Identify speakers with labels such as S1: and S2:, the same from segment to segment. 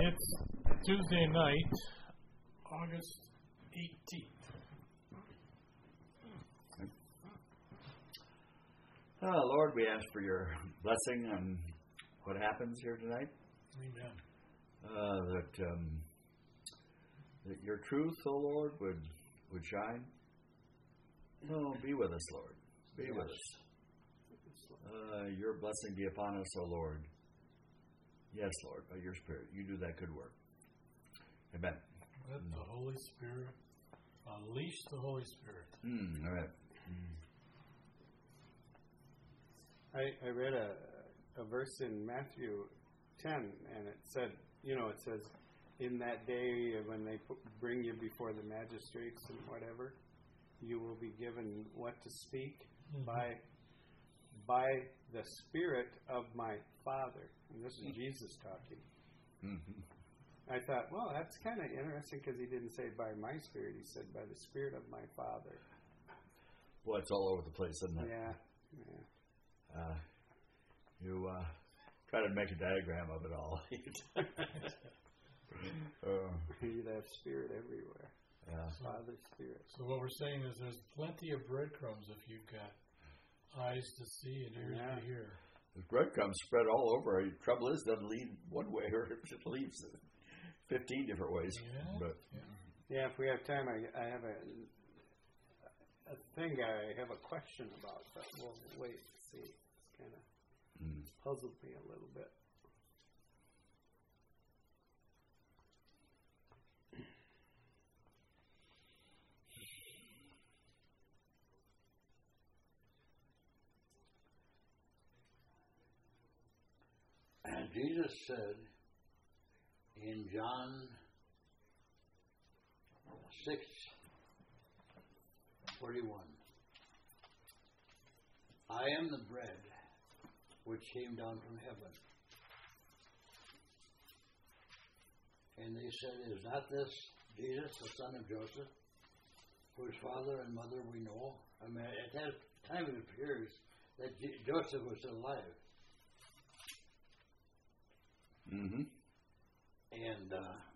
S1: It's Tuesday night, August 18th.
S2: Lord, we ask for your blessing on what happens here tonight.
S1: Amen.
S2: That your truth, O Lord, would shine. Oh, be with us, Lord. Be with us. Your blessing be upon us, O Lord. Yes, Lord, by your Spirit. You do that good work. Amen.
S1: Let the Holy Spirit, unleash the Holy Spirit.
S2: All right.
S3: I read a verse in Matthew 10, and it said, it says, in that day when they bring you before the magistrates and whatever, you will be given what to speak by the Spirit of my Father. And this is Jesus talking.
S2: Mm-hmm.
S3: I thought, well, that's kind of interesting because he didn't say by my Spirit. He said by the Spirit of my Father.
S2: Well, it's all over the place, isn't it?
S3: Yeah.
S2: You try to make a diagram of it all.
S3: You'd have Spirit everywhere.
S2: Yeah.
S3: Father, Spirit.
S1: So what we're saying is there's plenty of breadcrumbs if you've got eyes to see and ears to hear.
S2: The breadcrumbs spread all over. The trouble is, it doesn't lead one way, or it leads 15 different ways.
S1: Yeah.
S2: But
S3: yeah, if we have time, I have a thing I have a question about, but we'll wait and see. It's kind of puzzled me a little bit.
S4: And Jesus said in John 6:41, I am the bread which came down from heaven. And they said, is not this Jesus, the son of Joseph, whose father and mother we know? I mean, at that time it appears that Joseph was still alive.
S2: Mm-hmm.
S4: And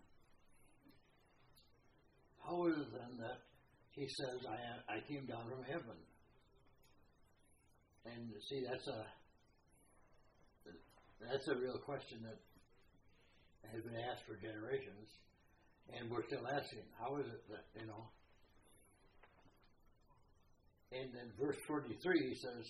S4: how is it then that he says, I came down from heaven? And see, that's a real question that has been asked for generations, and we're still asking, how is it that, And then verse 43 says,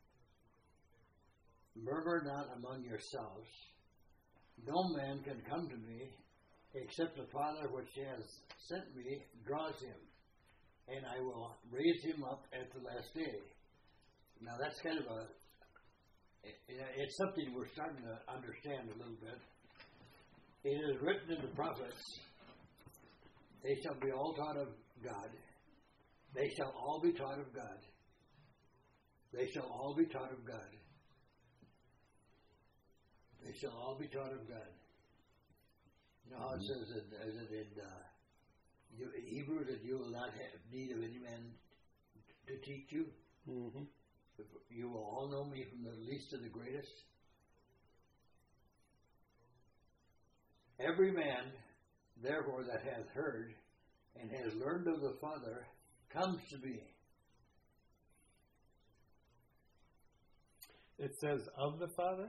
S4: murmur not among yourselves. No man can come to me except the Father which has sent me draws him, and I will raise him up at the last day. Now that's kind of it's something we're starting to understand a little bit. It is written in the prophets, they shall be all taught of God. They shall all be taught of God. They shall all be taught of God. They shall all be taught of God. You know how it says in Hebrew that you will not have need of any man to teach you?
S3: Mm-hmm.
S4: You will all know me from the least to the greatest. Every man, therefore, that hath heard and has learned of the Father comes to me.
S3: It says of the Father?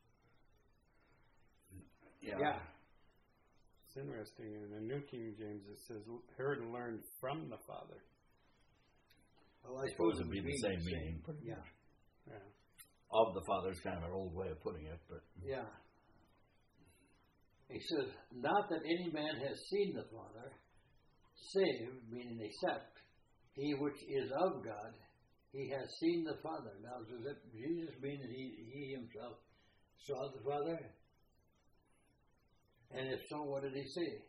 S4: Yeah.
S3: It's interesting. In the New King James, it says heard and learned from the Father.
S4: Well, I suppose
S2: it would be the same meaning.
S4: Yeah.
S2: Of the Father is kind of an old way of putting it, but
S4: yeah. He says, not that any man has seen the Father, save, meaning except, he which is of God, he has seen the Father. Now, does it Jesus mean that he himself saw the Father? And if so, what did he see?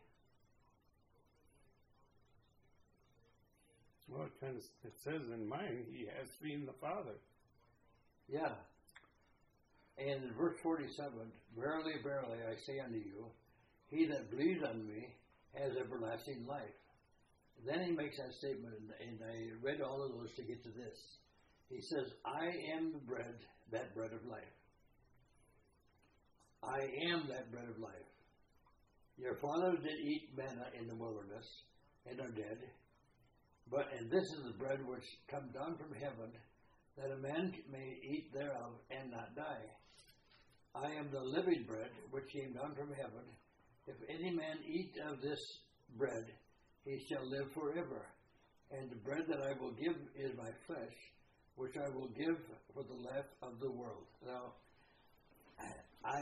S3: Well, it says in mine, he has seen the Father.
S4: Yeah. And in verse 47, verily, verily, I say unto you, he that believes on me has everlasting life. Then he makes that statement, and I read all of those to get to this. He says, I am the bread, that bread of life. I am that bread of life. Your fathers did eat manna in the wilderness and are dead. And this is the bread which come down from heaven, that a man may eat thereof and not die. I am the living bread which came down from heaven. If any man eat of this bread, he shall live forever. And the bread that I will give is my flesh, which I will give for the life of the world. Now, I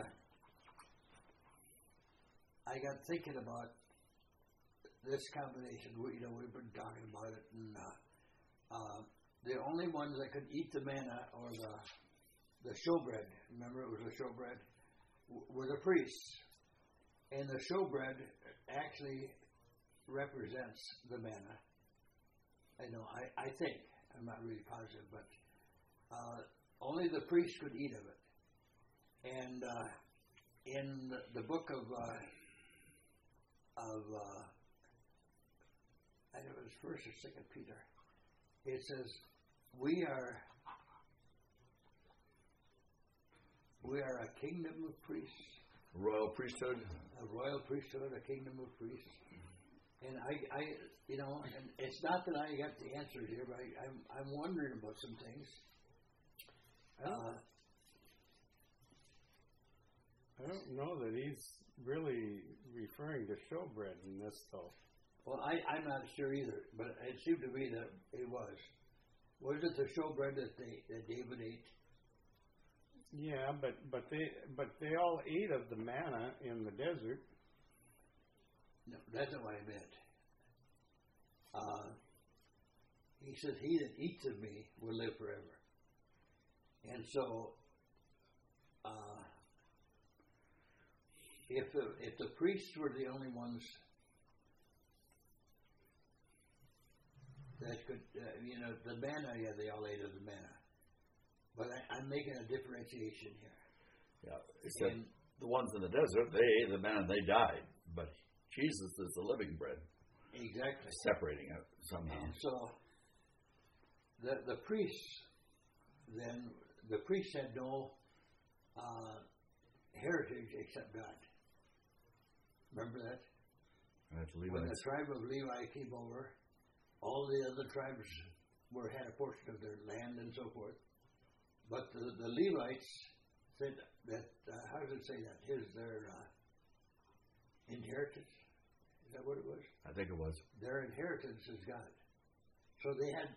S4: got thinking about this combination. We've been talking about it, and the only ones that could eat the manna or the showbread, remember it was the showbread, were the priests. And the showbread actually represents the manna. I think, I'm not really positive, but only the priests could eat of it. And in the book of I think it was 1st or 2nd Peter, it says, we are a kingdom of priests.
S2: Royal priesthood.
S4: A royal priesthood, a kingdom of priests. And and it's not that I got the answer here, but I'm wondering about some things.
S3: I don't know that he's really referring to showbread in this, though.
S4: Well, I'm not sure either, but it seemed to me that it was. Was it the showbread that David ate?
S3: Yeah, but they all ate of the manna in the desert.
S4: No, that's not what I meant. He says, "He that eats of me will live forever." And so, if the priests were the only ones that could, the manna, they all ate of the manna. But I'm making a differentiation here.
S2: Yeah, except the ones in the desert, they ate the manna and they died. But Jesus is the living bread.
S4: Exactly.
S2: Separating it somehow.
S4: And so, the priests, then, the priests had no heritage except God. Remember that?
S2: That's
S4: When the tribe of Levi came over, all the other tribes had a portion of their land and so forth. But the Levites said that, how does it say that? Here's their inheritance. Is that what it was?
S2: I think it was.
S4: Their inheritance is God. So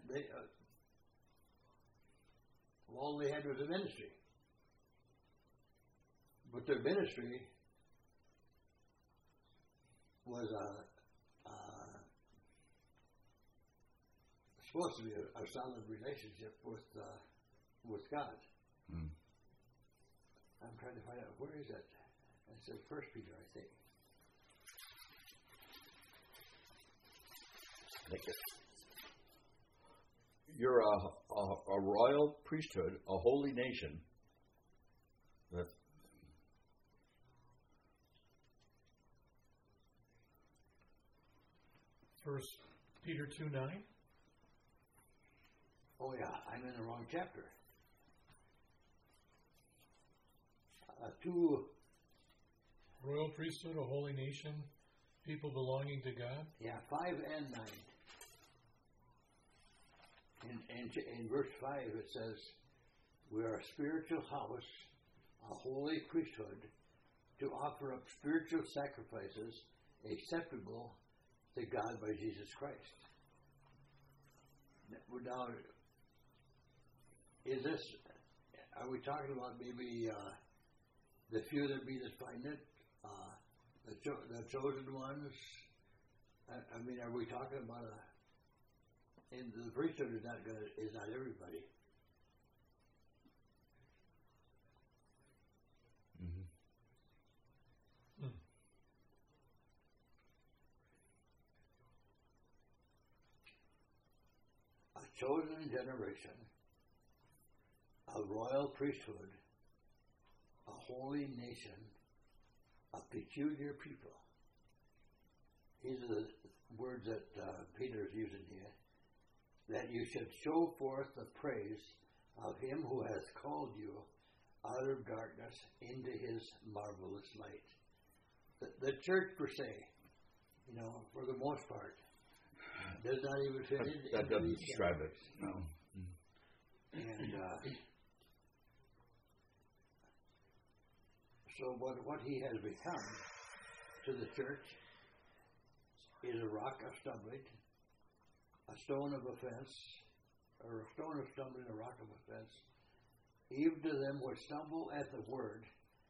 S4: all they had was a ministry. But their ministry was supposed to be a solid relationship with God.
S2: Mm.
S4: I'm trying to find out, where is that? It says 1 Peter, I think.
S2: You're a royal priesthood, a holy nation. That's
S1: 1 Peter 2:9.
S4: Oh yeah, I'm in the wrong chapter. 2.
S1: Royal priesthood, a holy nation, people belonging to God.
S4: Yeah, 5 and 9. In verse 5 it says, "We are a spiritual house, a holy priesthood, to offer up spiritual sacrifices acceptable to God by Jesus Christ." Now, are we talking about maybe the few that be that find it, the chosen ones? I mean, are we talking about and the priesthood is not everybody.
S2: Mm-hmm.
S1: Mm.
S4: A chosen generation, a royal priesthood, a holy nation, a peculiar people. These are the words that Peter is using here. That you should show forth the praise of him who has called you out of darkness into his marvelous light. the church per se, for the most part, does not even fit in.
S2: That doesn't describe it. No.
S4: And so what he has become to the church is a rock of stumbling, a stone of offense, or a stone of stumbling, a rock of offense, even to them which stumble at the word.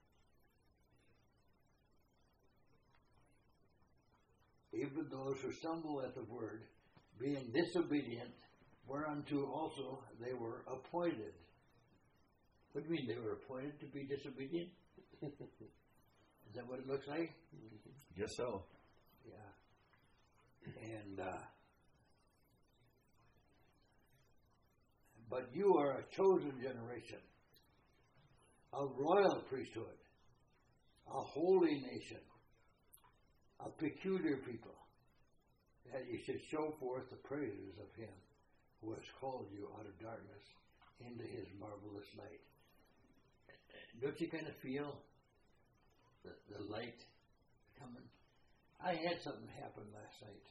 S4: Even those who stumble at the word, being disobedient, whereunto also they were appointed. What do you mean they were appointed to be disobedient? Is that what it looks like?
S2: Guess so.
S4: Yeah. And but you are a chosen generation, a royal priesthood, a holy nation, a peculiar people, that you should show forth the praises of him who has called you out of darkness into his marvelous light. Don't you kind of feel the light coming? I had something happen last night.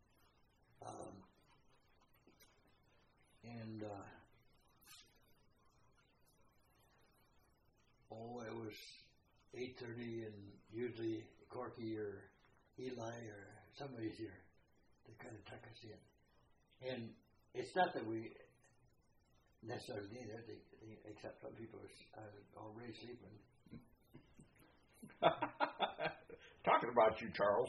S4: It was 8:30, and usually Corky or Eli or somebody's here to kind of tuck us in. And it's not that we necessarily need it, except some people are already sleeping.
S2: Talking about you, Charles.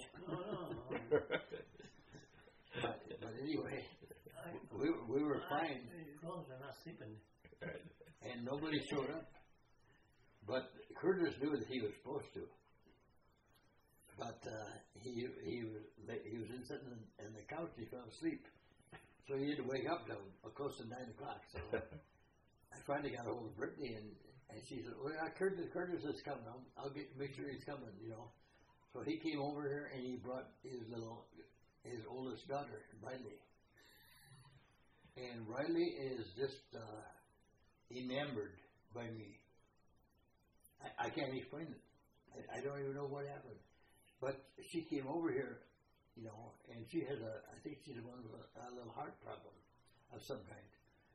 S4: But anyway, we were fine.
S5: They're not sleeping.
S4: And nobody showed up. But Curtis knew that he was supposed to. But he was sitting in the couch. He fell asleep, so he had to wake up till close to 9 o'clock. So I finally got a hold of Brittany, and she said, "Well, Curtis is coming. I'll make sure he's coming." So he came over here and he brought his oldest daughter, Riley. And Riley is just enamored by me. I can't explain it. I don't even know what happened. But she came over here, and she has I think she's one with a little heart problem of some kind.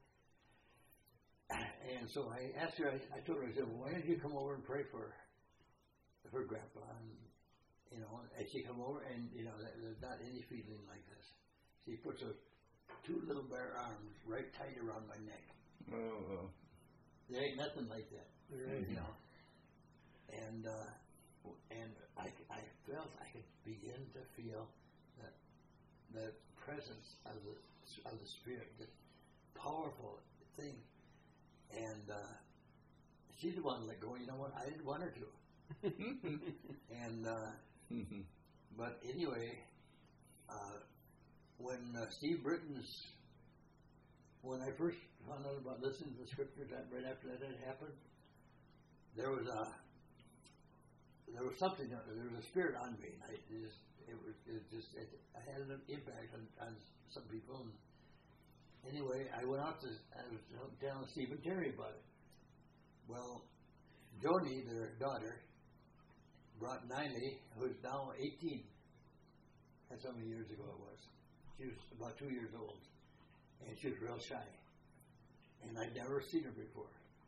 S4: And so I asked her, I told her, I said, "Well, why don't you come over and pray for Grandpa?" And, and she come over, and, there's not any feeling like this. She puts her two little bare arms right tight around my neck.
S2: Oh.
S4: There ain't nothing like that.
S1: Right.
S4: And I felt I could begin to feel the presence of the Spirit, this powerful thing. And she's the one let go. You know what? I didn't want her to. And but anyway, when Steve Britton's, when I first found out about listening to the scriptures, right after that had happened, there was something. There was a spirit on me. I had an impact on some people. And anyway, I was telling Steve and Terry about it. Well, Joni, their daughter, brought Niley, who's now 18. That's how many years ago it was. She was about 2 years old, and she was real shy. And I'd never seen her before.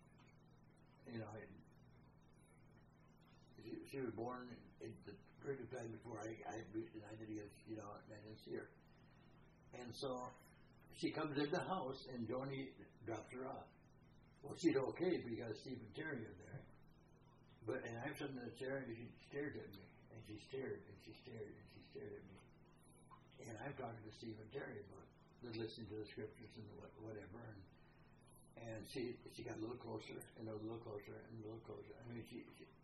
S4: She was born in the period of time before I didn't see her. And so she comes in the house, and Joni drops her off. Well, she's okay because Steve and Terry are there. And I'm sitting in the chair, and she stared at me, and she stared, and she stared, and she stared at me. And I'm talking to Steve and Terry about listening to the scriptures and whatever. And she got a little closer, and a little closer, and a little closer. I mean, she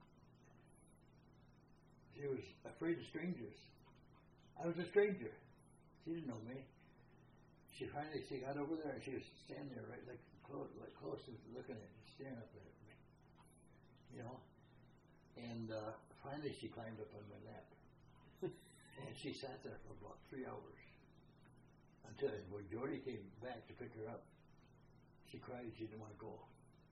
S4: was afraid of strangers. I was a stranger. She didn't know me. She got over there, and she was standing there right close and looking at me, staring up at me. And finally she climbed up on my lap. And she sat there for about 3 hours. Until when Jody came back to pick her up, she cried. She didn't want to go.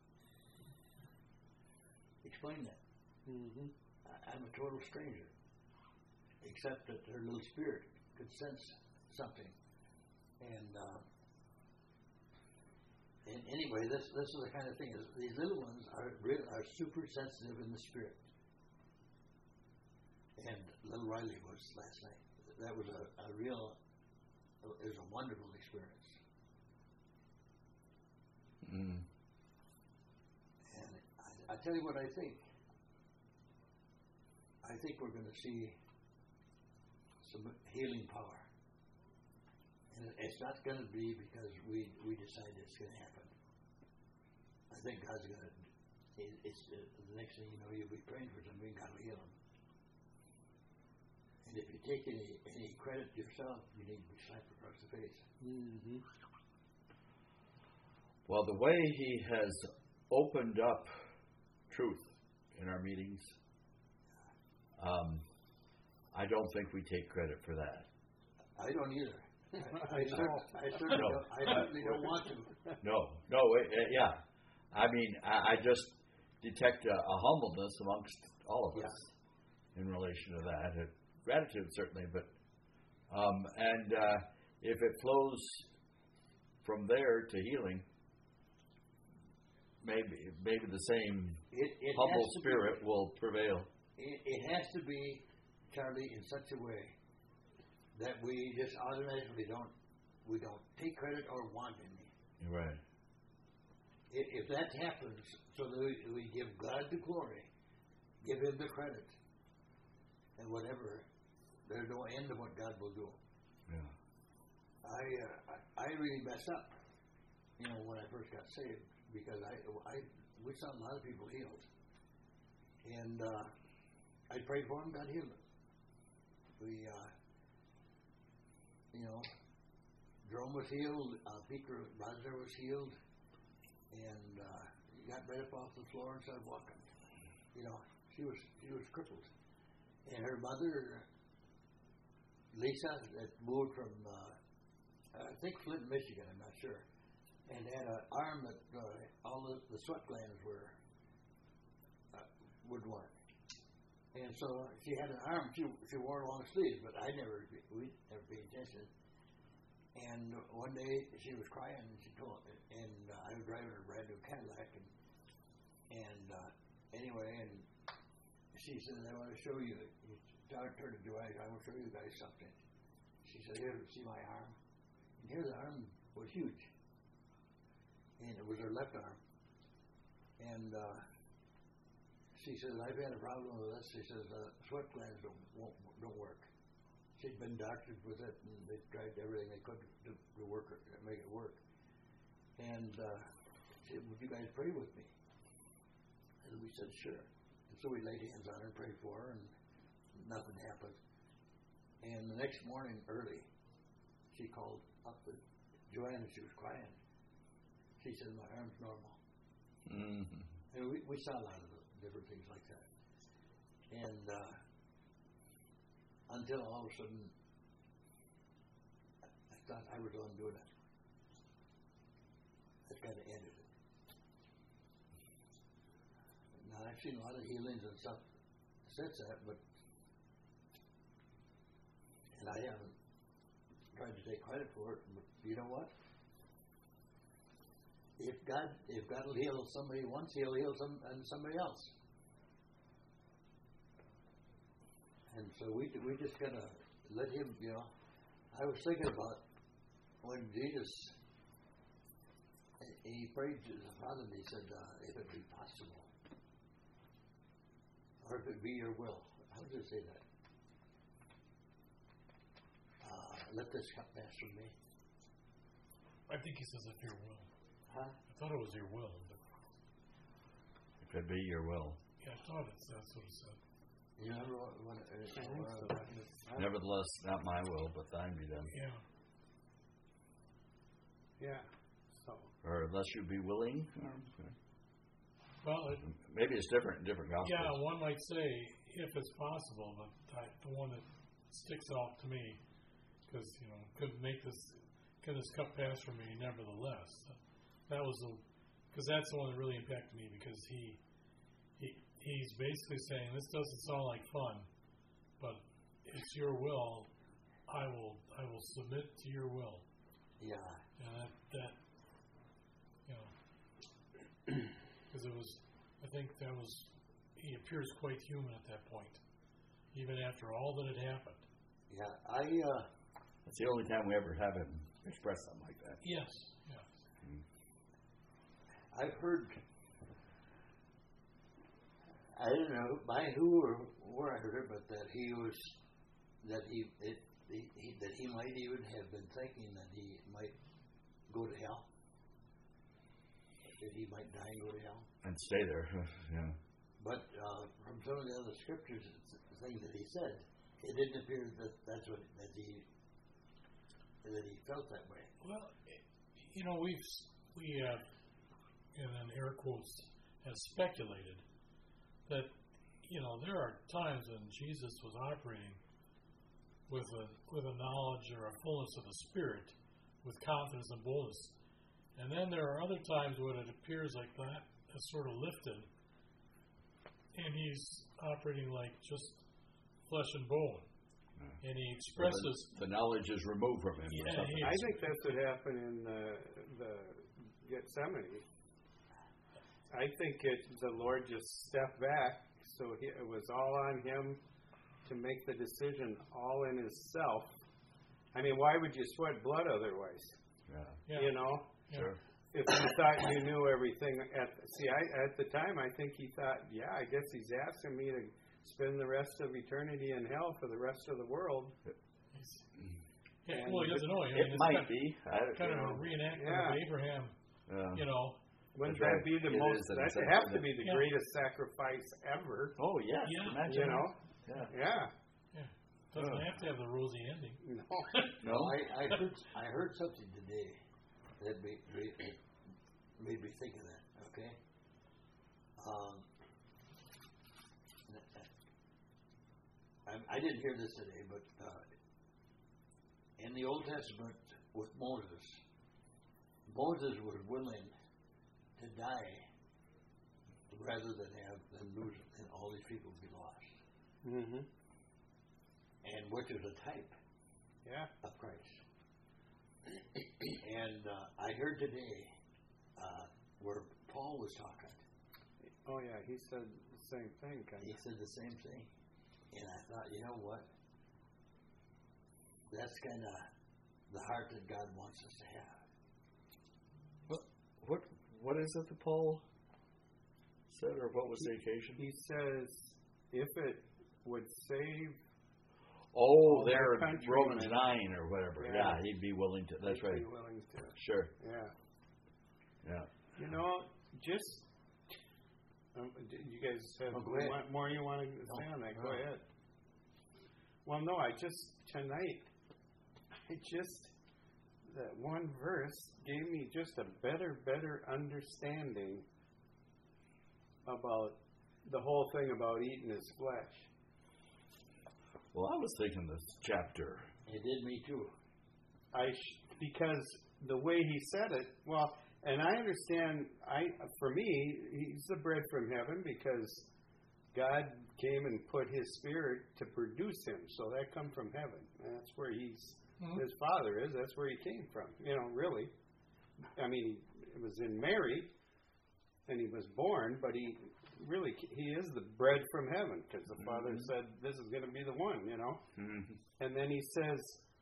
S4: Explain that.
S3: Mm-hmm.
S4: I'm a total stranger. except that her little spirit could sense something. And anyway, this is the kind of thing. These little ones are super sensitive in the spirit. And little Riley was last night. That was it was a wonderful experience.
S2: Mm.
S4: And I tell you what I think. I think we're going to see some healing power. And it's not going to be because we decide it's going to happen. I think God's going to, the next thing you know, you'll be praying for somebody and God will heal them. And if you take any credit yourself, you need to be slapped across the face.
S3: Mm-hmm.
S2: Well, the way he has opened up truth in our meetings, I don't think we take credit for that.
S4: I don't either. I certainly don't want to.
S2: No, yeah. I mean, I just detect a humbleness amongst all of us in relation to that. Gratitude, certainly, but if it flows from there to healing, maybe the same humble spirit will prevail.
S4: It has to be, Charlie, in such a way that we just automatically don't take credit or want any.
S2: Right.
S4: If that happens, so that we give God the glory, give Him the credit, and whatever, there's no end to what God will do.
S2: Yeah.
S4: I really mess up, when I first got saved, because we saw a lot of people healed, and I prayed for them, God healed them. We, Jerome was healed, Peter Rosner was healed, and he got right up off the floor and started walking. She was crippled, and her mother, Lisa, that moved from I think Flint, Michigan, I'm not sure, and had an arm that all the sweat glands would work. And so she had an arm. She wore long sleeves, but we never paid attention. And one day she was crying, and she told, and I was driving a brand new Cadillac, and anyway, and she said, "I want to show you." Turned to Joanne, "I want to show you guys something." She said, "Here, see my arm." And here the arm was huge, and it was her left arm. And she says, "I've had a problem with this." She says, "Sweat glands don't work." She'd been doctored with it, and they tried everything they could to make it work. And she said, "Would you guys pray with me?" And we said, "Sure." And so we laid hands on her and prayed for her, and nothing happened. And the next morning, early, she called up to Joanne, and she was crying. She said, "My arm's normal."
S2: Mm-hmm.
S4: And we saw a lot of different things like that. And until all of a sudden, I thought I was the one doing it. That kind of ended it. Now, I've seen a lot of healings and stuff since that, and I haven't tried to take credit for it, but you know what? If God will heal somebody once, He'll heal somebody else. And so we just gotta let Him. I was thinking about when Jesus he prayed to the Father, and He said, "If it be possible, or if it be Your will." How does it say that? Let this cup pass from me.
S1: I think He says, "If Your will."
S4: Huh?
S1: I thought it was Your will. But
S2: If it be Your will.
S1: yeah, I thought that's what it said.
S4: You remember
S2: Nevertheless, not my will, but Thine be done.
S1: Yeah.
S3: Yeah. So.
S2: Or unless you be willing.
S1: Well,
S2: Maybe it's different in different gospels.
S1: yeah, one might say, if it's possible, but the one that sticks out to me, because, can this cup pass from me nevertheless? That was because that's the one that really impacted me, because he's basically saying, this doesn't sound like fun, but it's your will, I will submit to your will.
S4: Yeah.
S1: And that because I think he appears quite human at that point, even after all that had happened.
S4: Yeah,
S2: That's the only time we ever have him express something like that.
S1: Yes.
S4: I've heard, I don't know by who or where I heard it, but that he might even have been thinking that he might go to hell, that he might die and go to hell.
S2: And stay there. Yeah.
S4: But from some of the other scriptures, things that he said, it didn't appear that he felt that way.
S1: Well, we have, in air quotes, have speculated that there are times when Jesus was operating with a knowledge or a fullness of the Spirit, with confidence and boldness, and then there are other times when it appears like that is sort of lifted, and he's operating like just flesh and bone. And he expresses
S2: the knowledge is removed from him.
S1: Yeah,
S3: I think that's what happened in the Gethsemane. I think the Lord just stepped back, so it was all on him to make the decision all in himself. I mean, why would you sweat blood otherwise?
S2: Yeah.
S3: You know?
S1: Yeah.
S2: Sure.
S3: If you thought you knew everything, at the time, I think he thought, I guess he's asking me to spend the rest of eternity in hell for the rest of the world.
S1: Yeah, well, he doesn't know.
S2: It might be.
S1: Kind of a reenactment of Abraham.
S3: Wouldn't that be the most? That has to be the greatest sacrifice ever.
S2: Oh yes.
S1: Yeah.
S2: Imagine.
S3: You know.
S1: Yeah. Doesn't have to have the rosy ending.
S3: No.
S4: I heard something today that made me think of that. Okay. I didn't hear this today, but in the Old Testament with Moses was willing to die rather than lose and all these people be lost.
S3: Mm-hmm.
S4: And which is a type of Christ. And I heard today where Paul was talking.
S3: Oh yeah, he said the same thing.
S4: He said the same thing. And I thought, you know what? That's kind of the heart that God wants us to have.
S2: What is it that Paul said, or what was the occasion?
S3: He says, if it would save.
S2: There in Romans 9 or whatever. Yeah, he'd be willing to. That's right.
S3: He'd be willing to.
S2: Sure.
S3: Yeah. You know, just. You guys have more you want to say on that? Go ahead. Well, no, tonight, that one verse gave me just a better understanding about the whole thing about eating his flesh.
S2: Well, I was thinking this chapter.
S4: It did me too.
S3: Because the way he said it, and I understand, for me, he's the bread from heaven because God came and put his Spirit to produce him. So that come from heaven. And that's where his Father is. That's where he came from. Really. I mean, it was in Mary, and he was born, but he is the bread from heaven because the Father said, this is going to be the one,
S2: Mm-hmm.
S3: And then he says,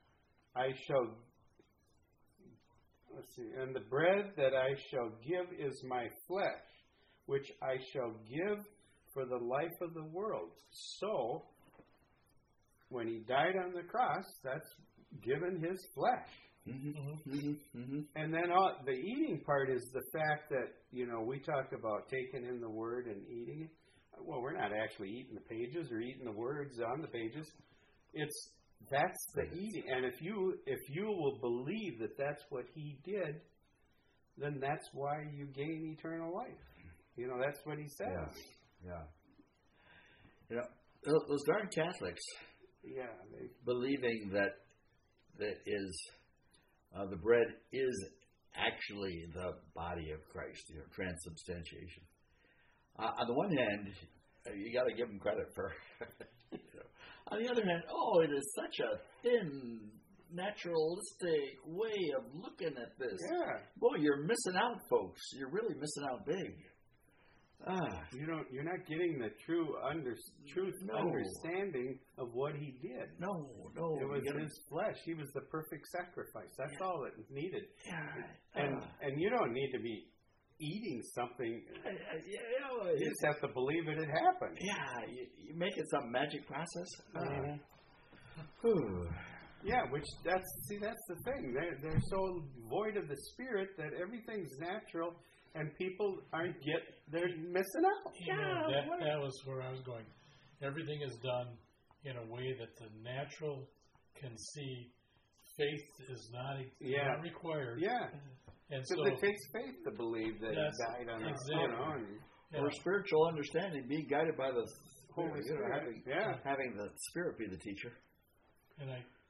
S3: and the bread that I shall give is my flesh, which I shall give for the life of the world. So, when he died on the cross, that's given his flesh.
S2: Mm-hmm. Mm-hmm. Mm-hmm.
S3: And then the eating part is the fact that, we talk about taking in the Word and eating it. Well, we're not actually eating the pages or eating the words on the pages. That's the eating. And if you will believe that that's what he did, then that's why you gain eternal life. That's what he says.
S2: Yeah. Those darn Catholics.
S3: Yeah.
S2: Believing that the bread is actually the body of Christ, transubstantiation. On the one hand, you got to give them credit for. On On the other hand, it is such a thin, naturalistic way of looking at this.
S3: Yeah.
S2: Boy, you're missing out, folks. You're really missing out big.
S3: You're not getting the truth
S2: No.
S3: understanding of what he did.
S2: No.
S3: It was his flesh. He was the perfect sacrifice. That's all it needed.
S2: Yeah.
S3: And you don't need to be eating something. You just have to believe it had happened.
S2: Yeah, you make it some magic process.
S3: Yeah, that's the thing. They're so void of the Spirit that everything's natural, and people they're missing out.
S1: That was where I was going. Everything is done in a way that the natural can see. Faith is not required.
S3: Yeah.
S1: And
S3: so it takes faith to believe that he died on the
S2: Or spiritual understanding, being guided by the
S3: Holy Spirit.
S2: Having the Spirit be the teacher.
S1: And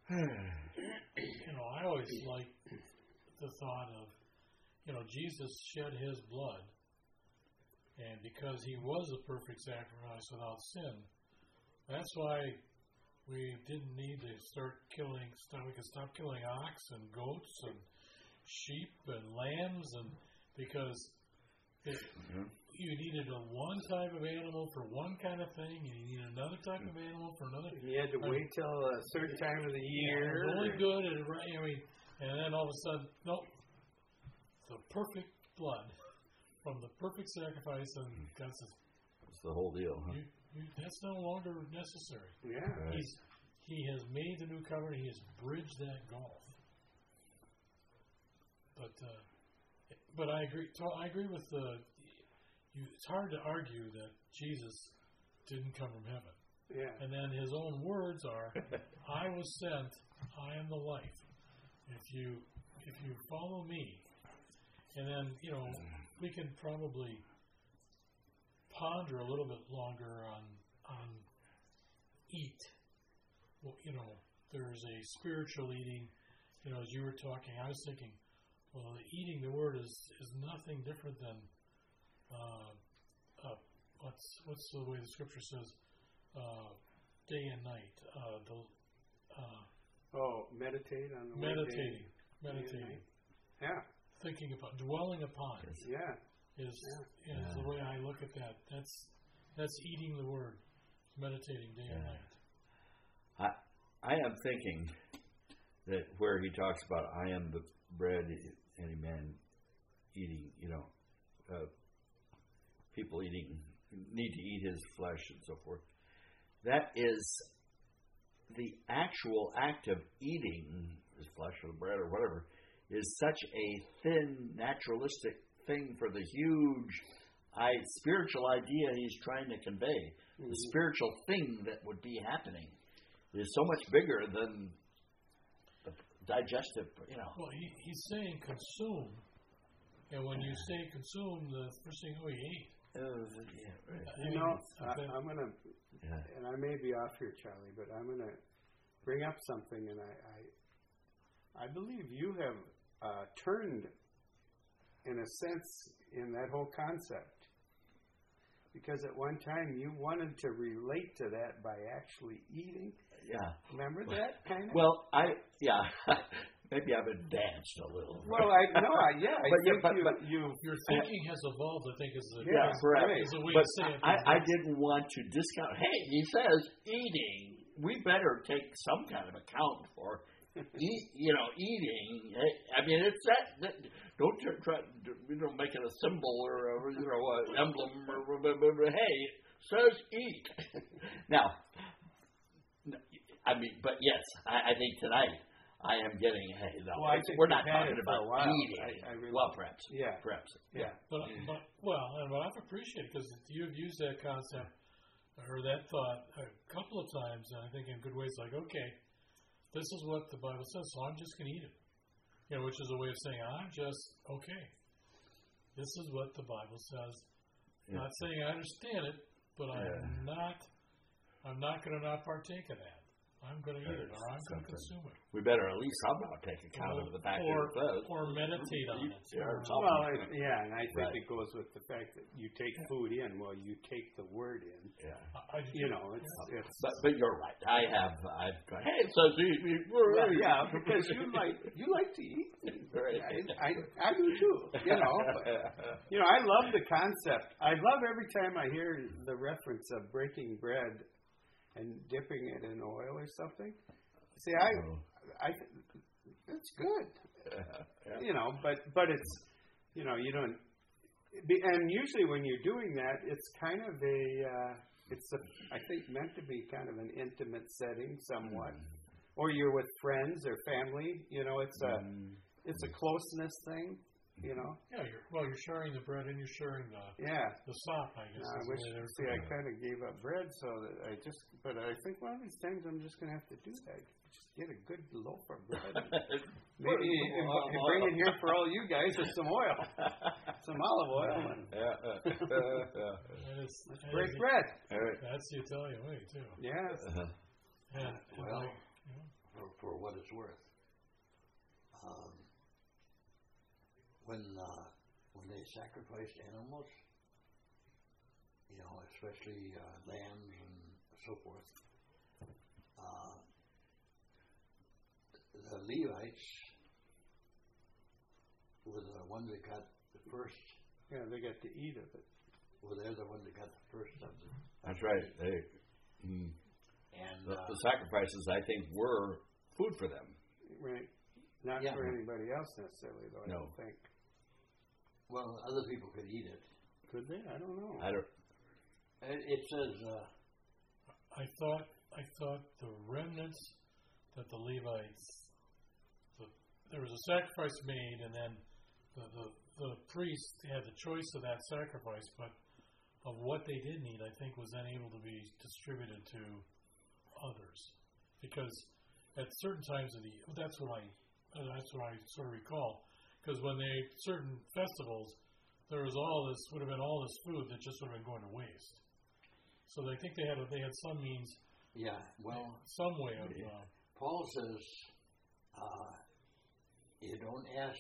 S1: I always like the thought of, Jesus shed his blood, and because he was a perfect sacrifice without sin, that's why we didn't need to we could stop killing ox and goats and sheep and lambs, and because you needed one type of animal for one kind of thing, and you needed another type of animal for another.
S3: You had to wait till a certain time of the year.
S1: It was only good, and then all of a sudden, nope, the perfect blood from the perfect sacrifice, and God says,
S2: that's the whole deal. Huh?
S1: That's no longer necessary.
S3: Yeah,
S2: right.
S1: He has made the new covenant. He has bridged that gulf. But I agree. I agree with it's hard to argue that Jesus didn't come from heaven.
S3: Yeah.
S1: And then his own words are, "I was sent. I am the life. If you follow me," and then we can probably ponder a little bit longer on eat. Well, there's a spiritual eating. As you were talking, I was thinking, well, eating the word is nothing different than what's the way the scripture says, day and night.
S3: Meditate on the
S1: meditating.
S3: Yeah.
S1: Thinking about, dwelling upon.
S3: Yeah.
S1: Is the way I look at that. That's eating the word, meditating day and night.
S2: I am thinking that where he talks about, I am the bread any man eating, people need to eat his flesh and so forth. That is the actual act of eating his flesh or the bread or whatever is such a thin, naturalistic thing for the huge spiritual idea he's trying to convey. Mm-hmm. The spiritual thing that would be happening is so much bigger than the digestive,
S1: Well, he's saying consume, and when you say consume, the first thing we ate.
S3: I'm going to, and I may be off here, Charlie, but I'm going to bring up something, and I believe you have turned, in a sense, in that whole concept. Because at one time you wanted to relate to that by actually eating.
S2: Yeah.
S3: Remember that kind of?
S2: Well, maybe I've advanced a little.
S3: Well,
S1: your thinking has evolved, I think, is a way
S2: but
S1: to say it.
S2: I didn't want to discount. Hey, he says eating. We better take some kind of account for eating. I mean, it's that. Don't try. Make it a symbol or an emblem. Hey, it says eat. Now, but yes, I think tonight I am getting. Hey, no, we're not talking about eating. Perhaps.
S3: Yeah.
S2: Perhaps.
S1: Yeah. But I've appreciated because you've used that concept or that thought a couple of times, and I think in good ways. Like, okay, this is what the Bible says, so I'm just going to eat it. Which is a way of saying I'm just okay. This is what the Bible says. Yeah. Not saying I understand it, but I'm not going to not partake of that. I'm going to eat it, or I'm going to consume it.
S2: We better at least somehow take account of the fact that it says.
S1: Or meditate on it.
S3: Well, and I think
S2: Right.
S3: it goes with the fact that you take food in. Well, you take the word in.
S2: Yeah.
S3: It's
S2: But you're right. I've gone, hey, it says eat.
S3: yeah, because you like to eat.
S2: Right.
S3: I do too. But, I love the concept. I love every time I hear the reference of breaking bread and dipping it in oil or something. See, it's good.
S2: Yeah.
S3: But it's, you don't. And usually when you're doing that, it's kind of I think meant to be kind of an intimate setting somewhat, or you're with friends or family. It's a closeness thing.
S1: Yeah, you're sharing the bread and you're sharing the sop, I guess.
S3: I kind of gave up bread, so that but I think one of these times I'm just going to have to do that. Just get a good loaf of bread. Maybe bring it here for all you guys with some oil, some olive oil. Let's break bread.
S1: That's the Italian way, too.
S3: Yeah.
S4: Well, for what it's worth, when they sacrificed animals, especially lambs and so forth, the Levites were the ones that got the first.
S3: Yeah, they got to eat of it.
S4: Well, they're the ones that got the first of them.
S2: That's right. And the sacrifices, I think, were food for them.
S3: Right. Not for anybody else necessarily, though. I don't think.
S4: Well, other people could eat it.
S3: Could they? I don't know.
S4: It says.
S1: I thought the remnants that the Levites, there was a sacrifice made, and then the priest had the choice of that sacrifice, but of what they didn't eat, I think was then able to be distributed to others, because at certain times of the that's what I sort of recall. Because when certain festivals, would have been all this food that just would have been going to waste. So I think they had some means.
S4: Yeah, well,
S1: some way of.
S4: Paul says, you don't ask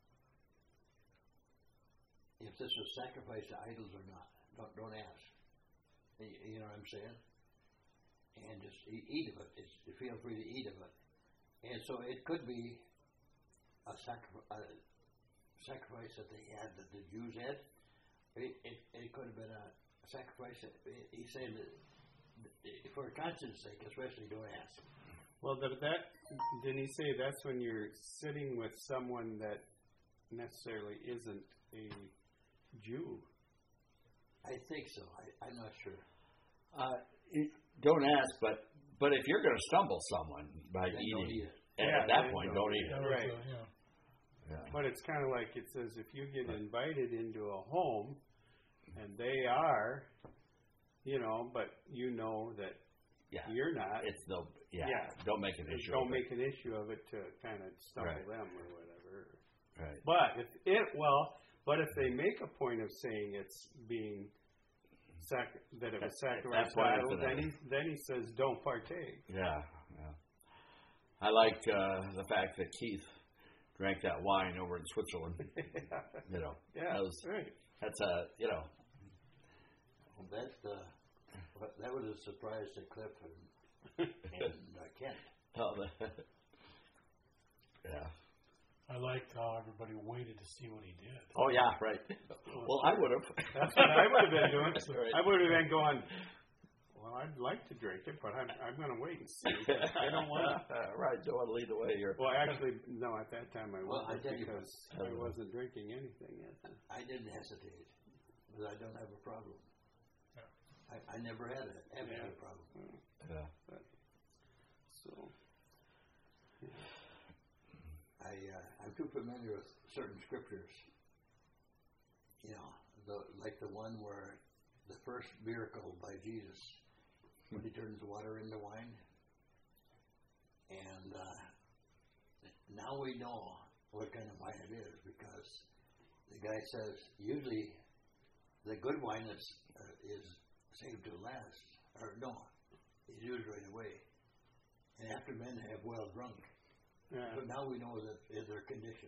S4: if this was sacrificed to idols or not. Don't ask. You know what I'm saying? And just eat of it. Feel free to eat of it. And so it could be a sacrifice that they had, that the Jews had. It could have been a sacrifice that he's saying that for conscience sake, especially, don't ask.
S3: Well, didn't he say that's when you're sitting with someone that necessarily isn't a Jew?
S4: I think so. I'm not sure.
S2: Don't ask, but if you're going to stumble someone by eating, at that point, don't eat it.
S3: Right. But it's kind of like it says, if you get invited into a home, and they are, but that you're not.
S2: It's don't make an issue.
S3: Don't make an issue of it to kind of stumble them or whatever.
S2: Right.
S3: But if they make a point of saying it's being that it was sacrificed to idols, then he says don't partake.
S2: Yeah. I like the fact that Keith drank that wine over in Switzerland.
S3: Yeah, right.
S2: That's
S4: that was a surprise to Cliff and Kent.
S2: Yeah.
S1: I liked how everybody waited to see what he did.
S2: Oh yeah, right. Well, I would have.
S3: That's what I would have been doing.
S2: Right.
S3: I would have been going, well, I'd like to drink it, but I'm going to wait and see. I don't want to.
S2: Right, don't want to lead the way here.
S3: Well, actually, no. At that time, I wasn't,
S4: because
S3: I wasn't drinking anything yet.
S4: I didn't hesitate, because I don't have a problem.
S1: Yeah.
S4: I never had a problem.
S2: Yeah.
S3: So.
S4: I'm too familiar with certain scriptures. Like the one where the first miracle by Jesus, when he turns water into wine. And now we know what kind of wine it is, because the guy says usually the good wine is saved to last, or no, it's used right away. after men have well drunk.
S3: Yeah.
S4: But now we know that is their condition.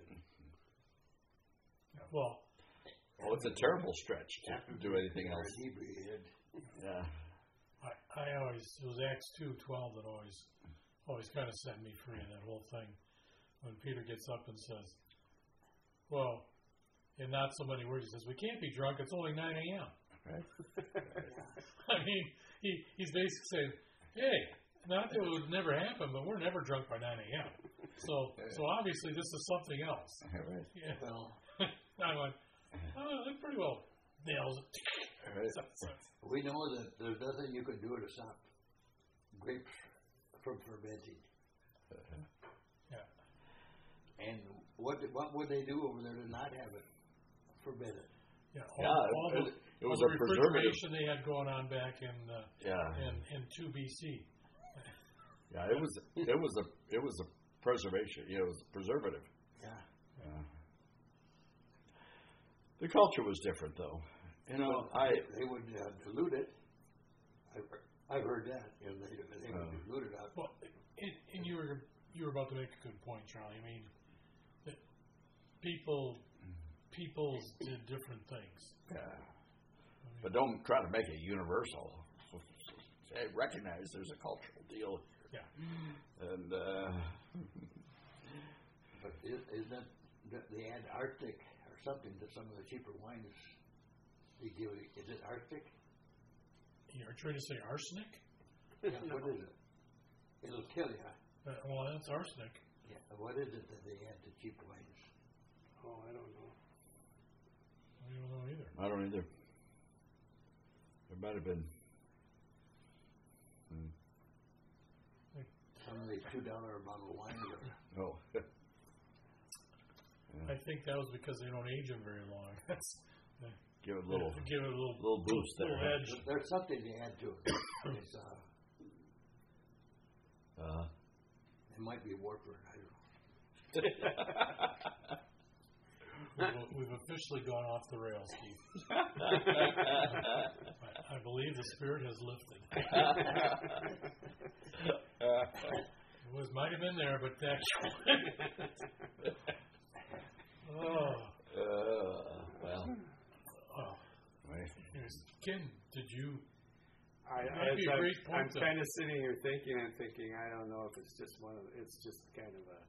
S1: Well,
S2: it's a terrible stretch to do anything
S4: Or
S2: else.
S4: inebriated.
S2: Yeah.
S1: I always, it was Acts 2:12 that always kind of set me free in that whole thing. When Peter gets up and says, well, in not so many words, he says, we can't be drunk, it's only 9 a.m.
S2: Right.
S1: I mean, he's basically saying, hey, not that it would never happen, but we're never drunk by 9 a.m. So obviously this is something else.
S2: Right.
S1: Yeah.
S4: Well,
S1: I'm like, oh, that pretty well nails it.
S2: Right.
S4: we know that there's nothing you can do to stop grapes from fermenting.
S1: Yeah.
S4: And what would they do over there to not have it fermented?
S1: Yeah,
S2: It was
S1: all
S2: a
S1: the
S2: preservative.
S1: refrigeration they had going on back in
S2: Yeah.
S1: in 2 BC.
S2: Yeah, it was a preservation. Yeah, it was a preservative.
S4: Yeah.
S2: Yeah. The culture was different, though. You know,
S4: They would dilute it. I've heard that. You know, they would dilute it out.
S1: Well, and you were about to make a good point, Charlie. I mean, that people did different things.
S2: Yeah. But don't try to make it universal. Say, recognize there's a cultural deal here.
S1: Yeah.
S2: And
S4: But isn't that they add Arctic or something to some of the cheaper wines? They give it. Is it Arctic?
S1: You're trying to say arsenic?
S4: Yeah. What is it? It'll kill you.
S1: Well, that's arsenic.
S4: Yeah. What is it that they add to cheap wines?
S3: Oh, I don't know.
S1: I don't know either.
S2: I don't either. There might have been.
S4: Some of these $2 a bottle of wines are.
S2: Oh.
S1: I think that was because they don't age them very long. That's
S2: Give it a little boost there.
S1: little edge.
S4: There's something they add to it. It's, it might be warfarin. I don't know.
S1: We've officially gone off the rails, Keith. I believe the spirit has lifted. It might have been there, but that.
S2: Well.
S1: Oh.
S2: Right.
S1: Ken, did you?
S3: I'm kind of sitting here thinking, I don't know if it's just it's just kind of a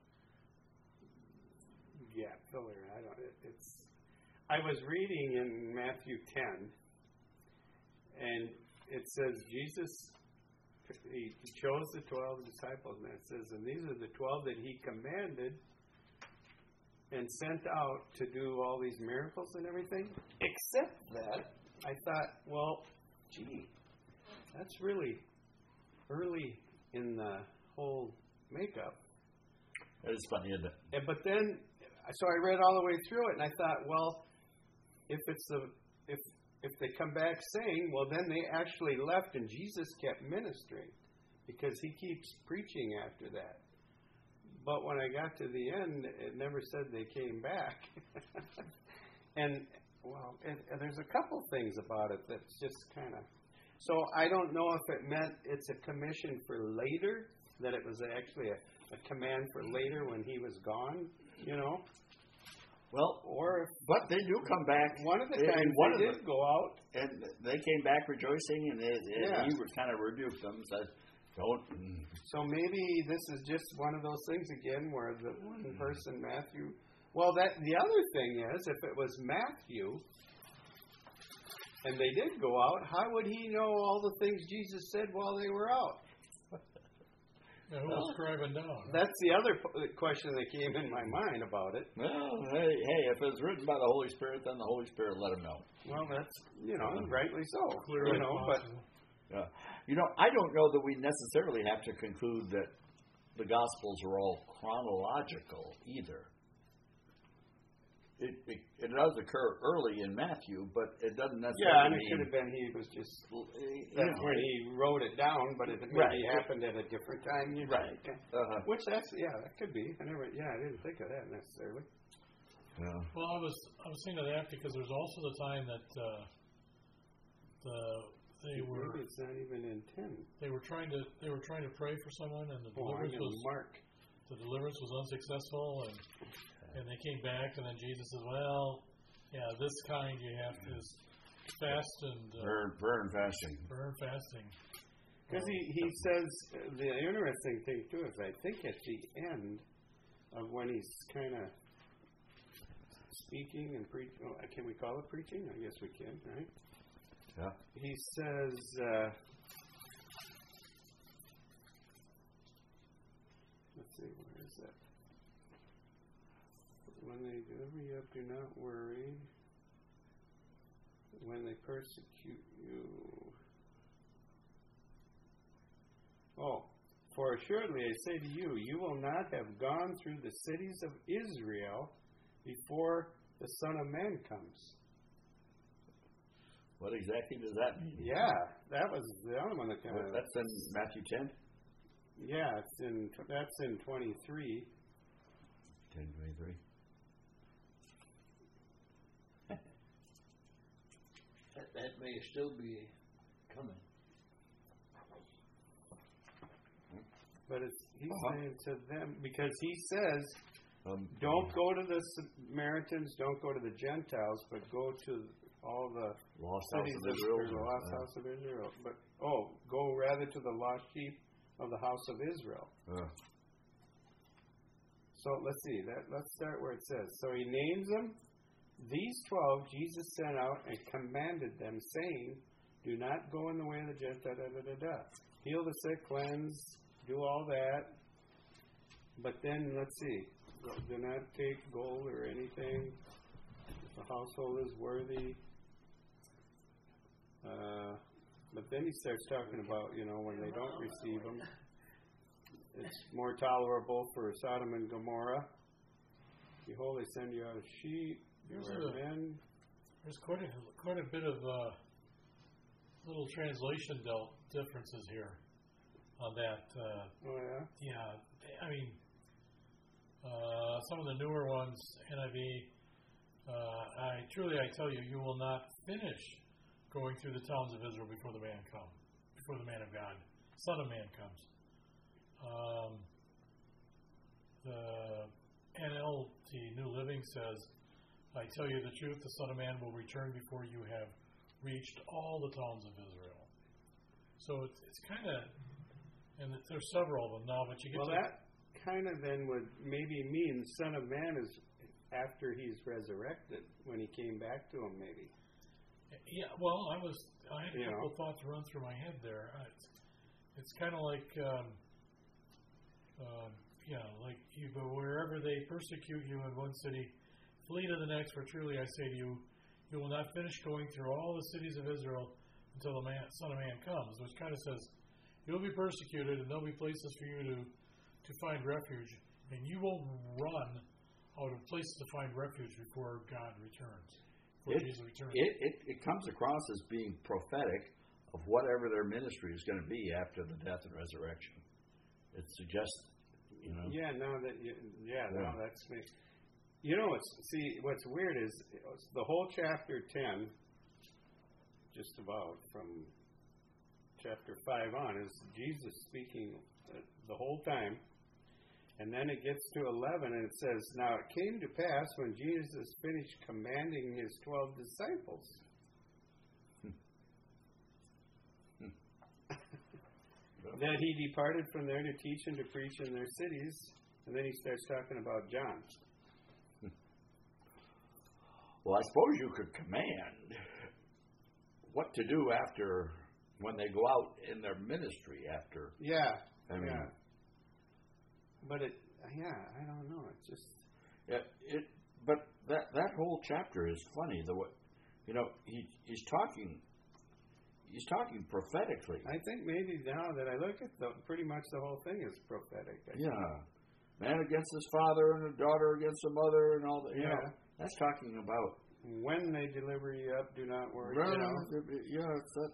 S3: gap filler. I was reading in Matthew 10, and it says Jesus, he chose the 12 disciples, and it says, and these are the 12 that he commanded and sent out to do all these miracles and everything, except that I thought, well, gee, that's really early in the whole makeup.
S2: It's funny, isn't it?
S3: But then, so I read all the way through it, and I thought, well, if they come back saying, well, then they actually left, and Jesus kept ministering because he keeps preaching after that. But when I got to the end, it never said they came back. And there's a couple things about it that's just kind of. So I don't know if it meant it's a commission for later, that it was actually a command for later when he was gone, you know.
S2: Well,
S3: or if
S2: but they do come back.
S3: One of the times they did go out,
S2: and they came back rejoicing, and he kind of rebuked them, said, "Don't."
S3: So maybe this is just one of those things again, where the one person Matthew. Well, the other thing is, if it was Matthew, and they did go out, how would he know all the things Jesus said while they were out?
S1: Yeah, who was scribing down?
S3: That's the other question that came in my mind about it.
S2: Well, hey, if it's written by the Holy Spirit, then the Holy Spirit let him know.
S3: Well, that's, rightly so.
S1: Clearly
S3: but
S2: I don't know that we necessarily have to conclude that the Gospels are all chronological either. It does occur early in Matthew, but it doesn't necessarily.
S3: Yeah, and it could have been he was just that's when he wrote it down, but it maybe happened at a different time.
S2: Right.
S3: Which that could be. I didn't think of that necessarily.
S2: Yeah.
S1: Well, I was thinking of that because there's also the time that they were.
S3: Maybe it's not even in 10.
S1: They were trying to pray for someone, and the
S3: I'm
S1: deliverance
S3: in
S1: was
S3: Mark.
S1: the deliverance was unsuccessful, and they came back, and then Jesus says, "Well, yeah, this kind you have to fast and
S2: burn fasting."
S1: Burn fasting.
S3: Because he says, the interesting thing too is I think at the end of when he's kind of speaking and preaching, can we call it preaching? I guess we can, right?
S2: Yeah.
S3: He says, let's see, where is that? When they deliver you up, do not worry. When they persecute you. Oh, for assuredly I say to you, you will not have gone through the cities of Israel before the Son of Man comes.
S2: What exactly does that mean?
S3: Yeah, that was the other one that kind of...
S2: That's in Matthew 10?
S3: Yeah, that's in 23.
S2: 10:23.
S4: That may still be coming.
S3: But he's saying to them, because he says, don't go to the Samaritans, don't go to the Gentiles, but go to all the
S2: lost
S3: cities
S2: house of Israel.
S3: the lost house of Israel. But go rather to the lost sheep of the house of Israel. So let's see. Let's start where it says. So he names them. These 12 Jesus sent out and commanded them, saying, "Do not go in the way of the Gentiles." Heal the sick, cleanse, do all that. But then let's see. Do not take gold or anything. If the household is worthy. But then he starts talking about, when they don't receive them, it's more tolerable for Sodom and Gomorrah. Behold, they send you out as sheep.
S1: There's quite a bit of little translation differences here on that.
S3: Oh, yeah?
S1: Yeah, I mean, some of the newer ones, NIV, I tell you, you will not finish going through the towns of Israel before the man of God, Son of Man comes. The NLT, New Living, says, I tell you the truth, the Son of Man will return before you have reached all the towns of Israel. So it's kind of, and there's several of them now, but you get
S3: that kind of then would maybe mean Son of Man is after he's resurrected, when he came back to him, maybe.
S1: Yeah, well, I had a couple of thoughts run through my head there. It's kind of like, like you go wherever they persecute you in one city, flee to the next, for truly I say to you, you will not finish going through all the cities of Israel until the Son of Man comes. Which kind of says, you'll be persecuted, and there'll be places for you to find refuge, and you will run out of places to find refuge before God returns. Jesus returns.
S2: It comes across as being prophetic of whatever their ministry is going to be after the death and resurrection. It suggests,
S3: Yeah, now that's me. What's weird is the whole chapter 10, just about from chapter 5 on, is Jesus speaking the whole time. And then it gets to 11 and it says, now it came to pass when Jesus finished commanding his 12 disciples. That he departed from there to teach and to preach in their cities. And then he starts talking about John.
S2: Well, I suppose you could command what to do after, when they go out in their ministry after.
S3: Yeah.
S2: I mean,
S3: yeah. But I don't know. It's just.
S2: But that whole chapter is funny. He's talking prophetically.
S3: I think maybe now that I look at pretty much the whole thing is prophetic.
S2: Man against his father and a daughter against a mother and all that.
S3: Yeah.
S2: That's talking about
S3: when they deliver you up, do not worry.
S2: It's that.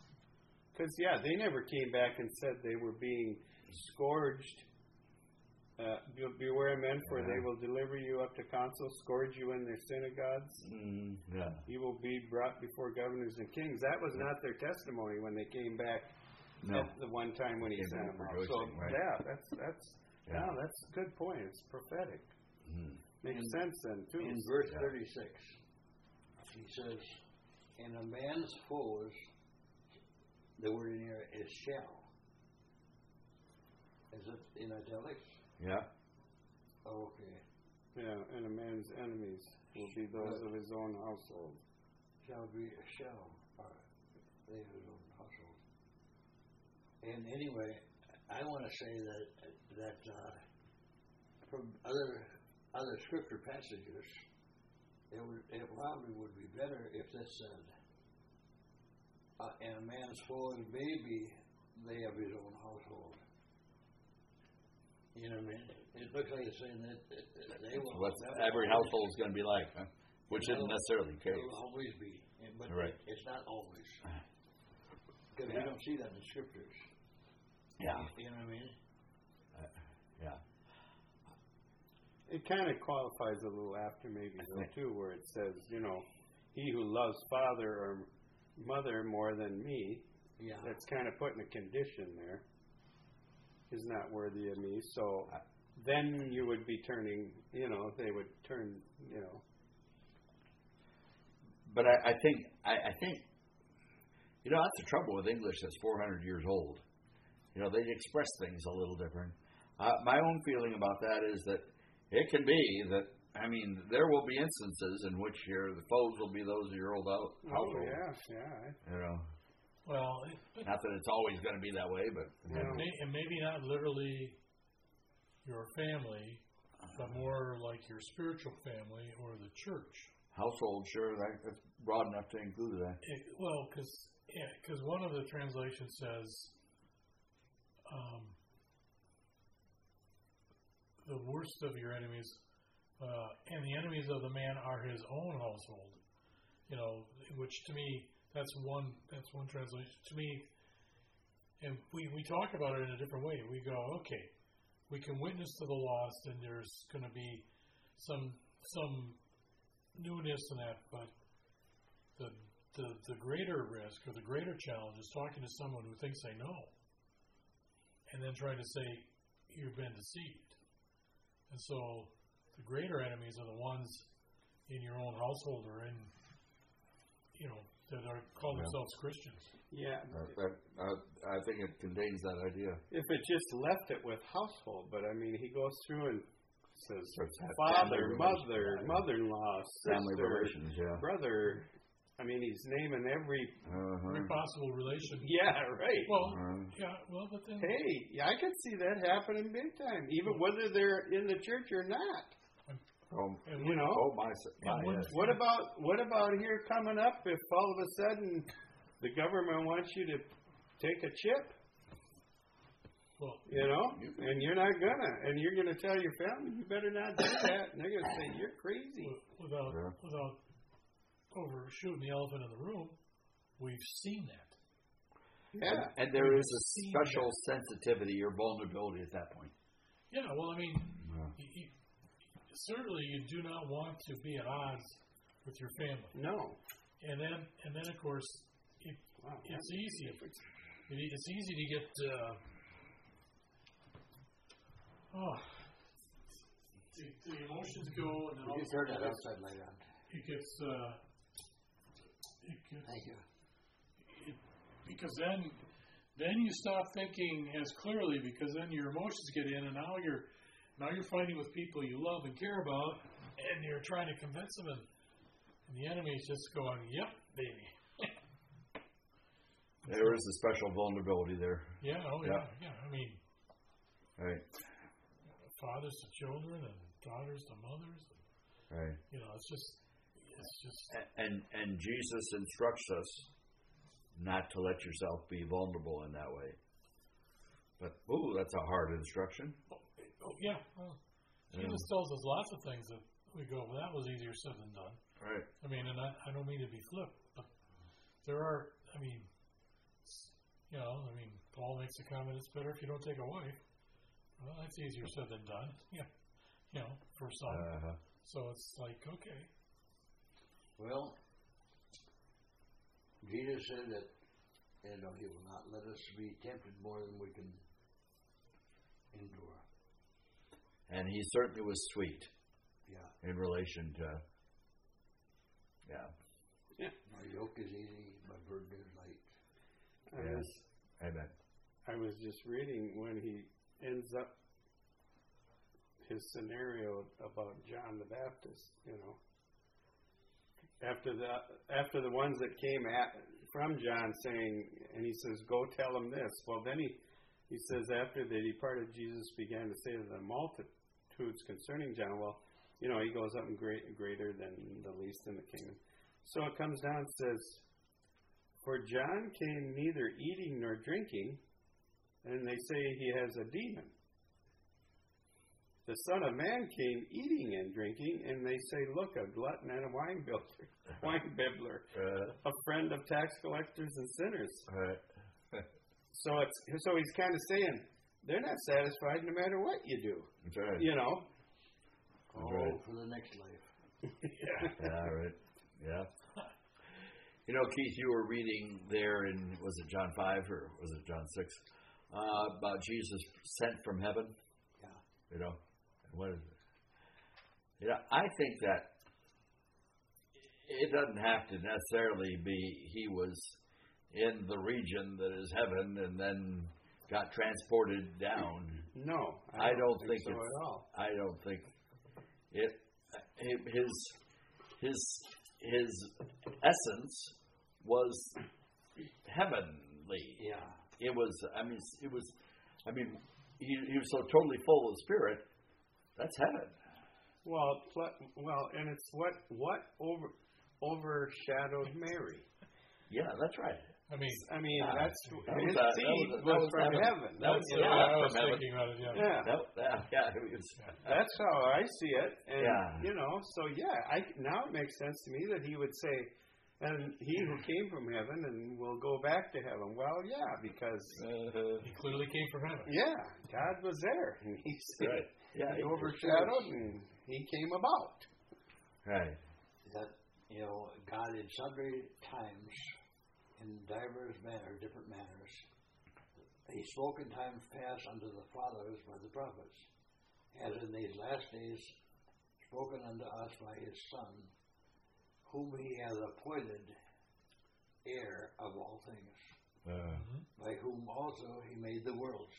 S2: Because
S3: they never came back and said they were being scourged beware men, for they will deliver you up to councils, scourge you in their synagogues.
S2: Yeah.
S3: You will be brought before governors and kings. That was not their testimony when they came back
S2: No.
S3: at the one time when he
S2: Came
S3: sent
S2: back
S3: them out.
S2: rejoicing,
S3: So
S2: right.
S3: that's a good point. It's prophetic. Makes
S4: In-
S3: sense then too.
S4: In verse
S2: Yeah.
S4: 36, he says, "And a man's foes," the word in here is shall. Is it in italics?
S2: Yeah.
S4: Okay.
S3: Yeah, and a man's enemies will be those of his own household.
S4: Shall be a shall. They have his own household. And anyway, I want to say that from other scripture passages, it probably would be better if this said, "And a man's foes may be they of his own household." You know what I mean? It looks like it's saying that they will.
S2: What every household is going to be like, huh? Which isn't necessarily the
S4: It
S2: case.
S4: will always be, but
S2: Right.
S4: it's not always. Because
S2: Yeah.
S4: we don't see that in the scriptures.
S2: Yeah.
S4: You know what I mean?
S2: Yeah.
S3: It kind of qualifies a little after maybe though too, where it says, he who loves father or mother more than me.
S4: Yeah.
S3: That's kind of putting a condition there. Is not worthy of me. So then you would be turning. They would turn.
S2: But I think that's the trouble with English that's 400 years old. They express things a little different. My own feeling about that is that it can be that, there will be instances in which the foes will be those of your old household.
S3: Oh yeah.
S1: Well,
S2: Not that it's always going to be that way, but
S1: and maybe not literally your family, but more like your spiritual family or the church.
S2: household, sure, that's broad enough to include that.
S1: Because one of the translations says, the worst of your enemies, and the enemies of the man are his own household. Which to me, that's one translation. To me, and we talk about it in a different way. We go, okay, we can witness to the lost, and there's going to be some newness in that, but the greater risk or the greater challenge is talking to someone who thinks they know, and then trying to say you've been deceived. And so the greater enemies are the ones in your own household or in, that are call themselves Christians.
S3: Yeah.
S2: I think it contains that idea.
S3: If it just left it with household, but he goes through and says
S2: Family
S3: father, mother,
S2: relations.
S3: mother-in-law,
S2: Family
S3: sister,
S2: relations, yeah.
S3: brother. He's naming every.
S1: Every possible relation.
S3: Yeah, right.
S1: Well, but then.
S3: Hey, I could see that happening big time, even whether they're in the church or not. What about here coming up if all of a sudden the government wants you to take a chip?
S1: Well,
S3: and you're not gonna, and you're gonna tell your family you better not do that, and they're gonna say you're crazy.
S1: Without overshooting the elephant in the room, we've seen that.
S3: Yeah,
S2: and there is a special sensitivity or vulnerability at that point.
S1: Yeah, well, certainly you do not want to be at odds with your family.
S3: No.
S1: And then of course, it's easy. It's easy to get. The emotions go, and then all
S4: You turn that outside light on.
S1: it gets.
S4: Thank you.
S1: Because then you stop thinking as clearly, because then your emotions get in, and now you're fighting with people you love and care about, and you're trying to convince them, and the enemy's just going, "Yep, baby."
S2: There is a special vulnerability there.
S1: Yeah. Oh
S2: Yeah.
S1: yeah.
S2: Right.
S1: Fathers to children and daughters to mothers.
S2: Right.
S1: It's just.
S2: And Jesus instructs us not to let yourself be vulnerable in that way. But that's a hard instruction.
S1: Oh yeah. Well, Jesus tells us lots of things that we go, well, that was easier said than done.
S2: Right.
S1: And I don't mean to be flip, but there are. Paul makes the comment: it's better if you don't take a wife. Well, that's easier said than done. Yeah, for some. So it's like, okay.
S4: Well, Jesus said that, He will not let us be tempted more than we can endure.
S2: And He certainly was sweet.
S4: Yeah.
S2: In relation to,
S4: My yoke is easy, my burden is light.
S2: Yes. Amen.
S3: I was just reading when he ends up his scenario about John the Baptist, after the ones that came from John saying, and he says, go tell him this. Well, then he says, after they departed, Jesus began to say to the multitudes concerning John, he goes up and greater than the least in the kingdom. So it comes down and says, for John came neither eating nor drinking, and they say he has a demon. The Son of Man came eating and drinking, and they say, look, a glutton and a wine bibbler, a friend of tax collectors and sinners.
S2: Right.
S3: So he's kind of saying, they're not satisfied no matter what you do.
S2: That's right.
S4: Right. For the next life.
S2: Yeah, right. Yeah. Keith, you were reading there in, was it John 5 or was it John 6, about Jesus sent from heaven?
S4: Yeah.
S2: What is it? I think that it doesn't have to necessarily be he was in the region that is heaven and then got transported down.
S3: No,
S2: I don't think
S3: so
S2: it's,
S3: at all.
S2: I don't think it. His essence was heavenly.
S4: Yeah.
S2: It was. He was so totally full of the Spirit. That's heaven.
S3: Well, and it's what overshadowed Mary.
S2: Yeah, that's right.
S3: That's his
S2: that
S3: seed
S2: was
S3: was from heaven.
S2: That was
S1: I was
S2: from heaven.
S1: thinking about it.
S3: That's how I see it. And
S2: Yeah.
S3: now it makes sense to me that he would say, and he who came from heaven and will go back to heaven. Well, yeah, because
S1: he clearly came from heaven.
S3: Yeah, God was there, and he
S2: he
S3: overshadowed, and he came about.
S2: Right.
S4: That God in sundry times, in divers manners, different manners, He spoke in times past unto the fathers by the prophets, as in these last days spoken unto us by His Son, whom He has appointed heir of all things, by whom also He made the worlds.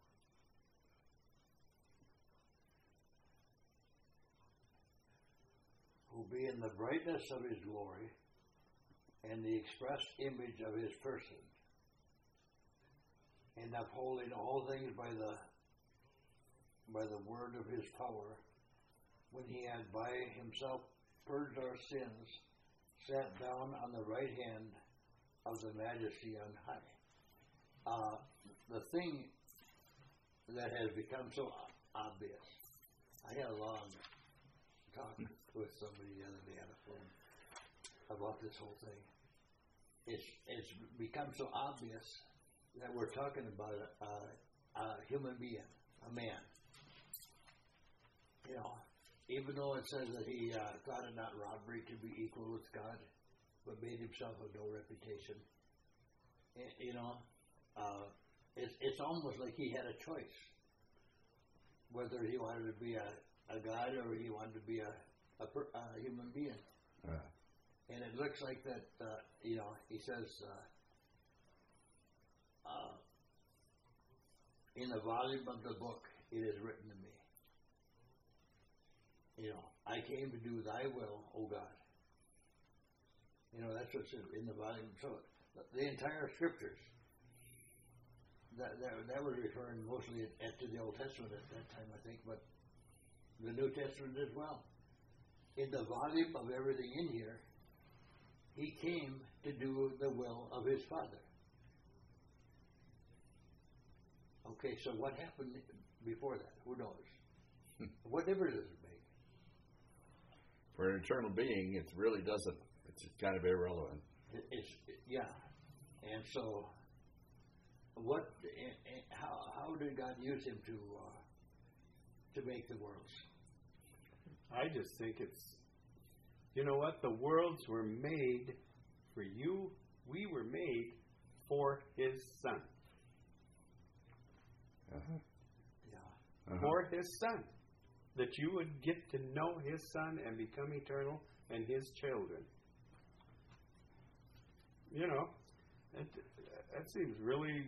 S4: Who being the brightness of His glory, and the express image of His person, and upholding all things by the word of His power, when He had by Himself purged our sins, sat down on the right hand of the Majesty on high. The thing that has become so obvious. I had a long talk with somebody the other day on the phone about this whole thing. It's become so obvious that we're talking about a human being, a man. Even though it says that he thought it not robbery to be equal with God, but made himself of no reputation. It's almost like he had a choice whether he wanted to be a God or he wanted to be a human being. And it looks like that, he says, in the volume of the book, it is written to me. I came to do thy will, O God. That's what's in the volume. So the entire scriptures, that was referring mostly to the Old Testament at that time, I think, but the New Testament as well. In the volume of everything in here, He came to do the will of His Father. Okay, so what happened before that? Who knows? What difference does it make?
S2: For an eternal being, it really doesn't. It's kind of irrelevant. And so, how did God use him
S4: to make the worlds.
S3: I just think it's, you know what? The worlds were made for you. We were made for His Son.
S2: Uh-huh.
S4: Yeah.
S3: For His Son. That you would get to know His Son and become eternal and His children. You know, that seems really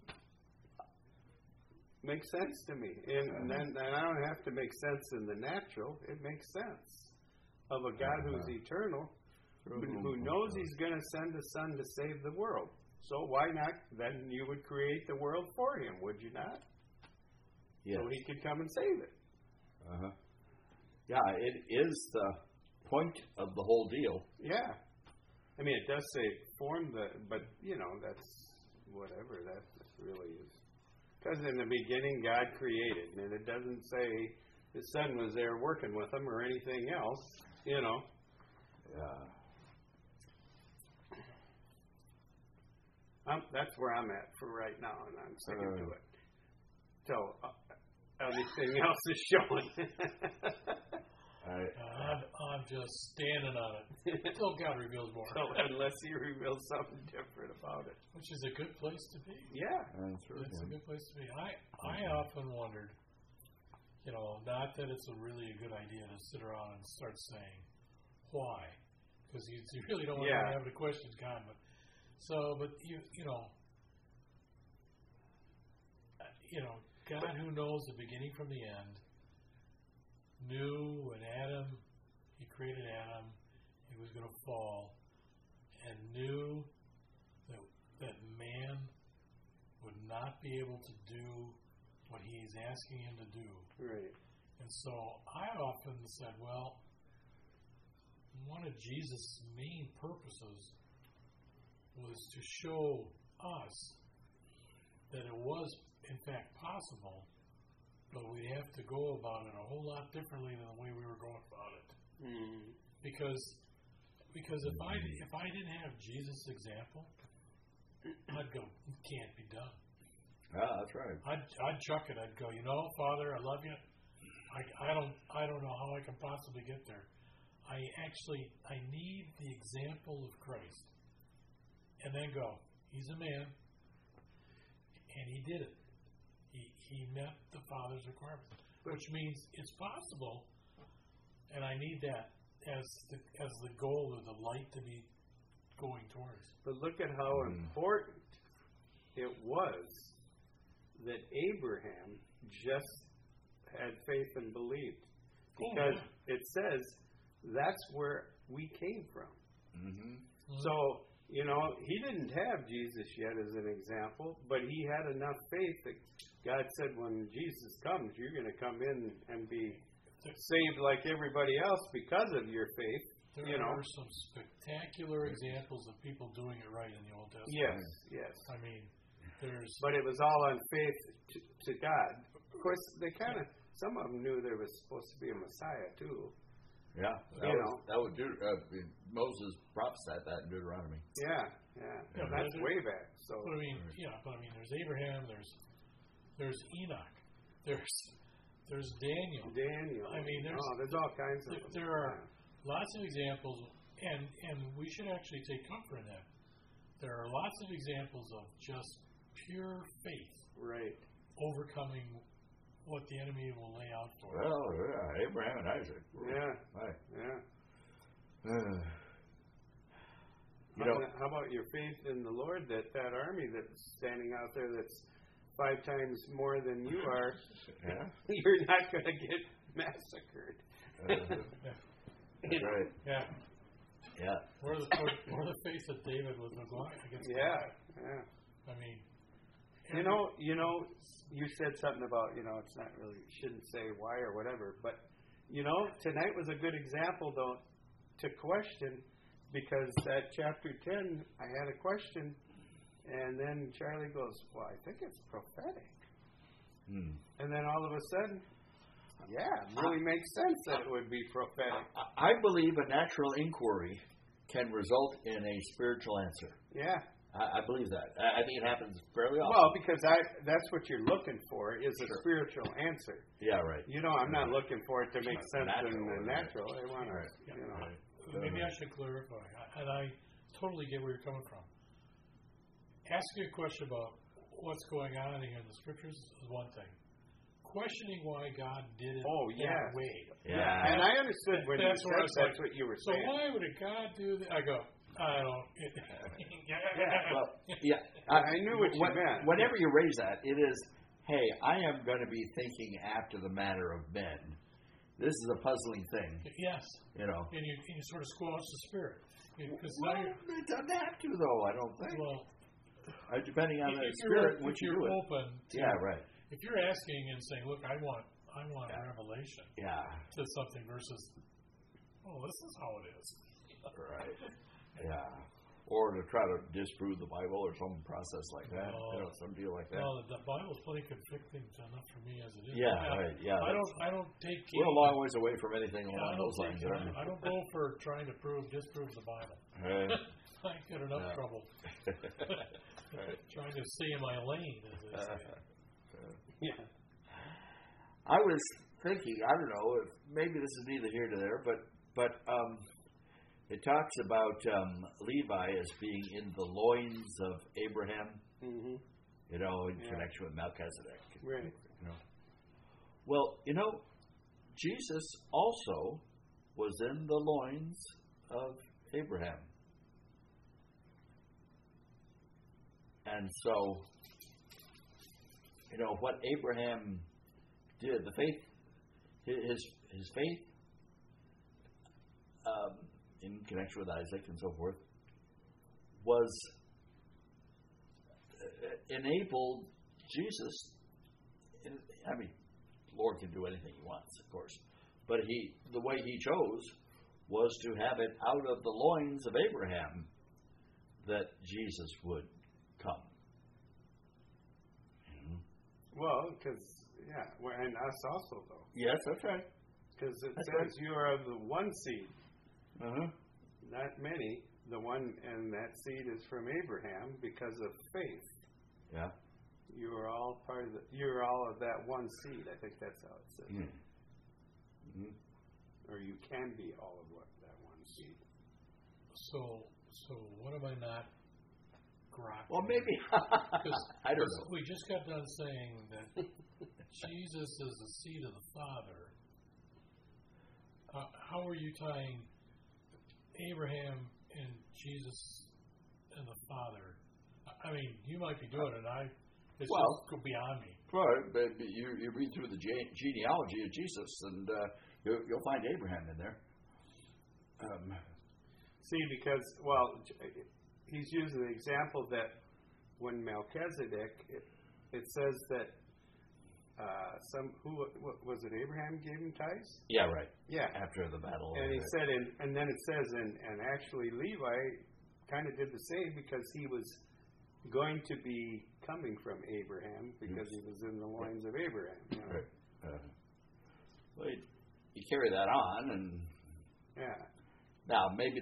S3: makes sense to me. And then I don't have to make sense in the natural. It makes sense of a God who's eternal, who knows He's going to send a Son to save the world. So why not? Then you would create the world for Him, would you not?
S2: Yes.
S3: So He could come and save it.
S2: Uh-huh. Yeah, it is the point of the whole deal.
S3: Yeah. I mean, it does say form the, but, you know, that's whatever. That really is. Because in the beginning, God created, and it doesn't say His Son was there working with Him or anything else, you know.
S2: Yeah.
S3: That's where I'm at for right now, and I'm sticking to it. So, everything else is showing.
S1: I'm just standing on it until God reveals more.
S3: So, unless He reveals something different about it.
S1: Which is a good place to be.
S3: Yeah.
S1: It's a good place to be. I often wondered, you know, not that it's really a good idea to sit around and start saying, why? Because you really don't want to have the questions gone. But you know, God who knows the beginning from the end, knew when He created Adam, he was going to fall, and knew that man would not be able to do what He's asking him to do.
S3: Right.
S1: And so I often said, well, one of Jesus' main purposes was to show us that it was, in fact, possible, but we'd have to go about it a whole lot differently than the way we were going about it.
S3: Mm.
S1: Because if I didn't have Jesus' example, I'd go, it can't be done.
S2: Yeah, that's right.
S1: I'd chuck it. I'd go, you know, Father, I love you. I don't know how I can possibly get there. I need the example of Christ. And then go, He's a man, and He did it. He met the Father's requirements, which means it's possible, and I need that as the goal or the light to be going towards.
S3: But look at how important it was that Abraham just had faith and believed. Because it says that's where we came from.
S2: Mm-hmm.
S3: So, you know, he didn't have Jesus yet as an example, but he had enough faith that God said when Jesus comes, you're going to come in and be saved like everybody else because of your faith.
S1: There are some spectacular examples of people doing it right in the Old Testament.
S3: Yes.
S1: I mean,
S3: but it was all on faith to God. Of course, some of them knew there was supposed to be a Messiah too.
S2: Yeah, Moses prophesied that in Deuteronomy.
S3: Yeah, that's way back. So,
S1: but I mean, there's Abraham, there's Enoch, there's Daniel. I mean,
S3: there's all kinds of.
S1: There are lots of examples, and we should actually take comfort in that. There are lots of examples of just pure faith,
S3: right,
S1: overcoming what the enemy will lay out for.
S2: Well, yeah, Abraham and Isaac.
S3: Yeah.
S2: Right.
S3: Yeah. How about your faith in the Lord that army that's standing out there that's 5 times more than you are, you're not going to get massacred.
S2: Right.
S1: Yeah.
S2: Yeah.
S1: Or the faith of David was against Goliath.
S3: Yeah.
S1: I mean,
S3: you said something about, it's not really, shouldn't say why or whatever, but, tonight was a good example, though, to question, because at chapter 10, I had a question, and then Charlie goes, well, I think it's prophetic. And then all of a sudden, it really makes sense that it would be prophetic.
S2: I believe a natural inquiry can result in a spiritual answer.
S3: Yeah.
S2: I believe that. I think it happens fairly often.
S3: Well, because that's what you're looking for is a spiritual answer.
S2: Yeah, right.
S3: I'm not looking for it to make sense in the natural. I want to,
S2: Right.
S1: Maybe I should clarify, and I totally get where you're coming from. Asking a question about what's going on here in the scriptures is one thing. Questioning why God did it that way.
S2: Yeah.
S3: And I understood when
S1: That's
S3: you said that's what you were saying.
S1: So why would a God do that? I go, I don't.
S2: Well, yeah.
S3: I knew what you meant.
S2: Whenever you raise that, it is, hey, I am going to be thinking after the manner of men. This is a puzzling thing.
S1: Yes.
S2: You know.
S1: And you sort of squash the spirit.
S2: Well, it doesn't have to, though, I don't think.
S1: Well,
S2: depending on the spirit in which you do it.
S1: Open to,
S2: yeah, right.
S1: If you're asking and saying, look, I want a revelation to something versus, this is how it is.
S2: Right. Yeah. Or to try to disprove the Bible or some process like that. Some deal like that.
S1: No, the Bible's plenty conflicting enough for me as it is.
S2: Yeah, right. Yeah.
S1: I don't take.
S2: We're a long ways away from anything along those lines.
S1: I don't go for trying to disprove the Bible.
S2: Right.
S1: I get enough trouble trying to stay in my lane, as they say.
S3: Yeah.
S2: I was thinking, I don't know, if maybe this is neither here nor there, but it talks about Levi as being in the loins of Abraham, in connection with Melchizedek.
S3: Right.
S2: Well, Jesus also was in the loins of Abraham. And so, what Abraham did, the faith, his faith in connection with Isaac and so forth, was enabled Jesus. I mean, the Lord can do anything He wants, of course, but the way He chose was to have it out of the loins of Abraham that Jesus would come.
S3: Well, and us also, though.
S2: Yes, that's right.
S3: Because it says you are of the one seed.
S2: Uh-huh.
S3: Not many. The one, and that seed is from Abraham because of faith.
S2: Yeah.
S3: You are all you're all of that one seed. I think that's how it says.
S2: Mm-hmm.
S3: Or you can be all of that one seed.
S1: So what am I not grokking?
S2: Well, maybe. I don't know.
S1: We just got done saying that Jesus is the seed of the Father. How are you tying Abraham and Jesus and the Father? I mean, you might be doing it. It's just beyond me.
S2: Right, but you read through the genealogy of Jesus, and you'll find Abraham in there.
S3: See, because he's using the example that when Melchizedek, it says that was it Abraham gave him tithes?
S2: Yeah, right.
S3: Yeah,
S2: after the battle.
S3: And he said, and then it says, and actually Levi kind of did the same because he was going to be coming from Abraham because he was in the loins of Abraham.
S2: Right. Well, you carry that on, and now maybe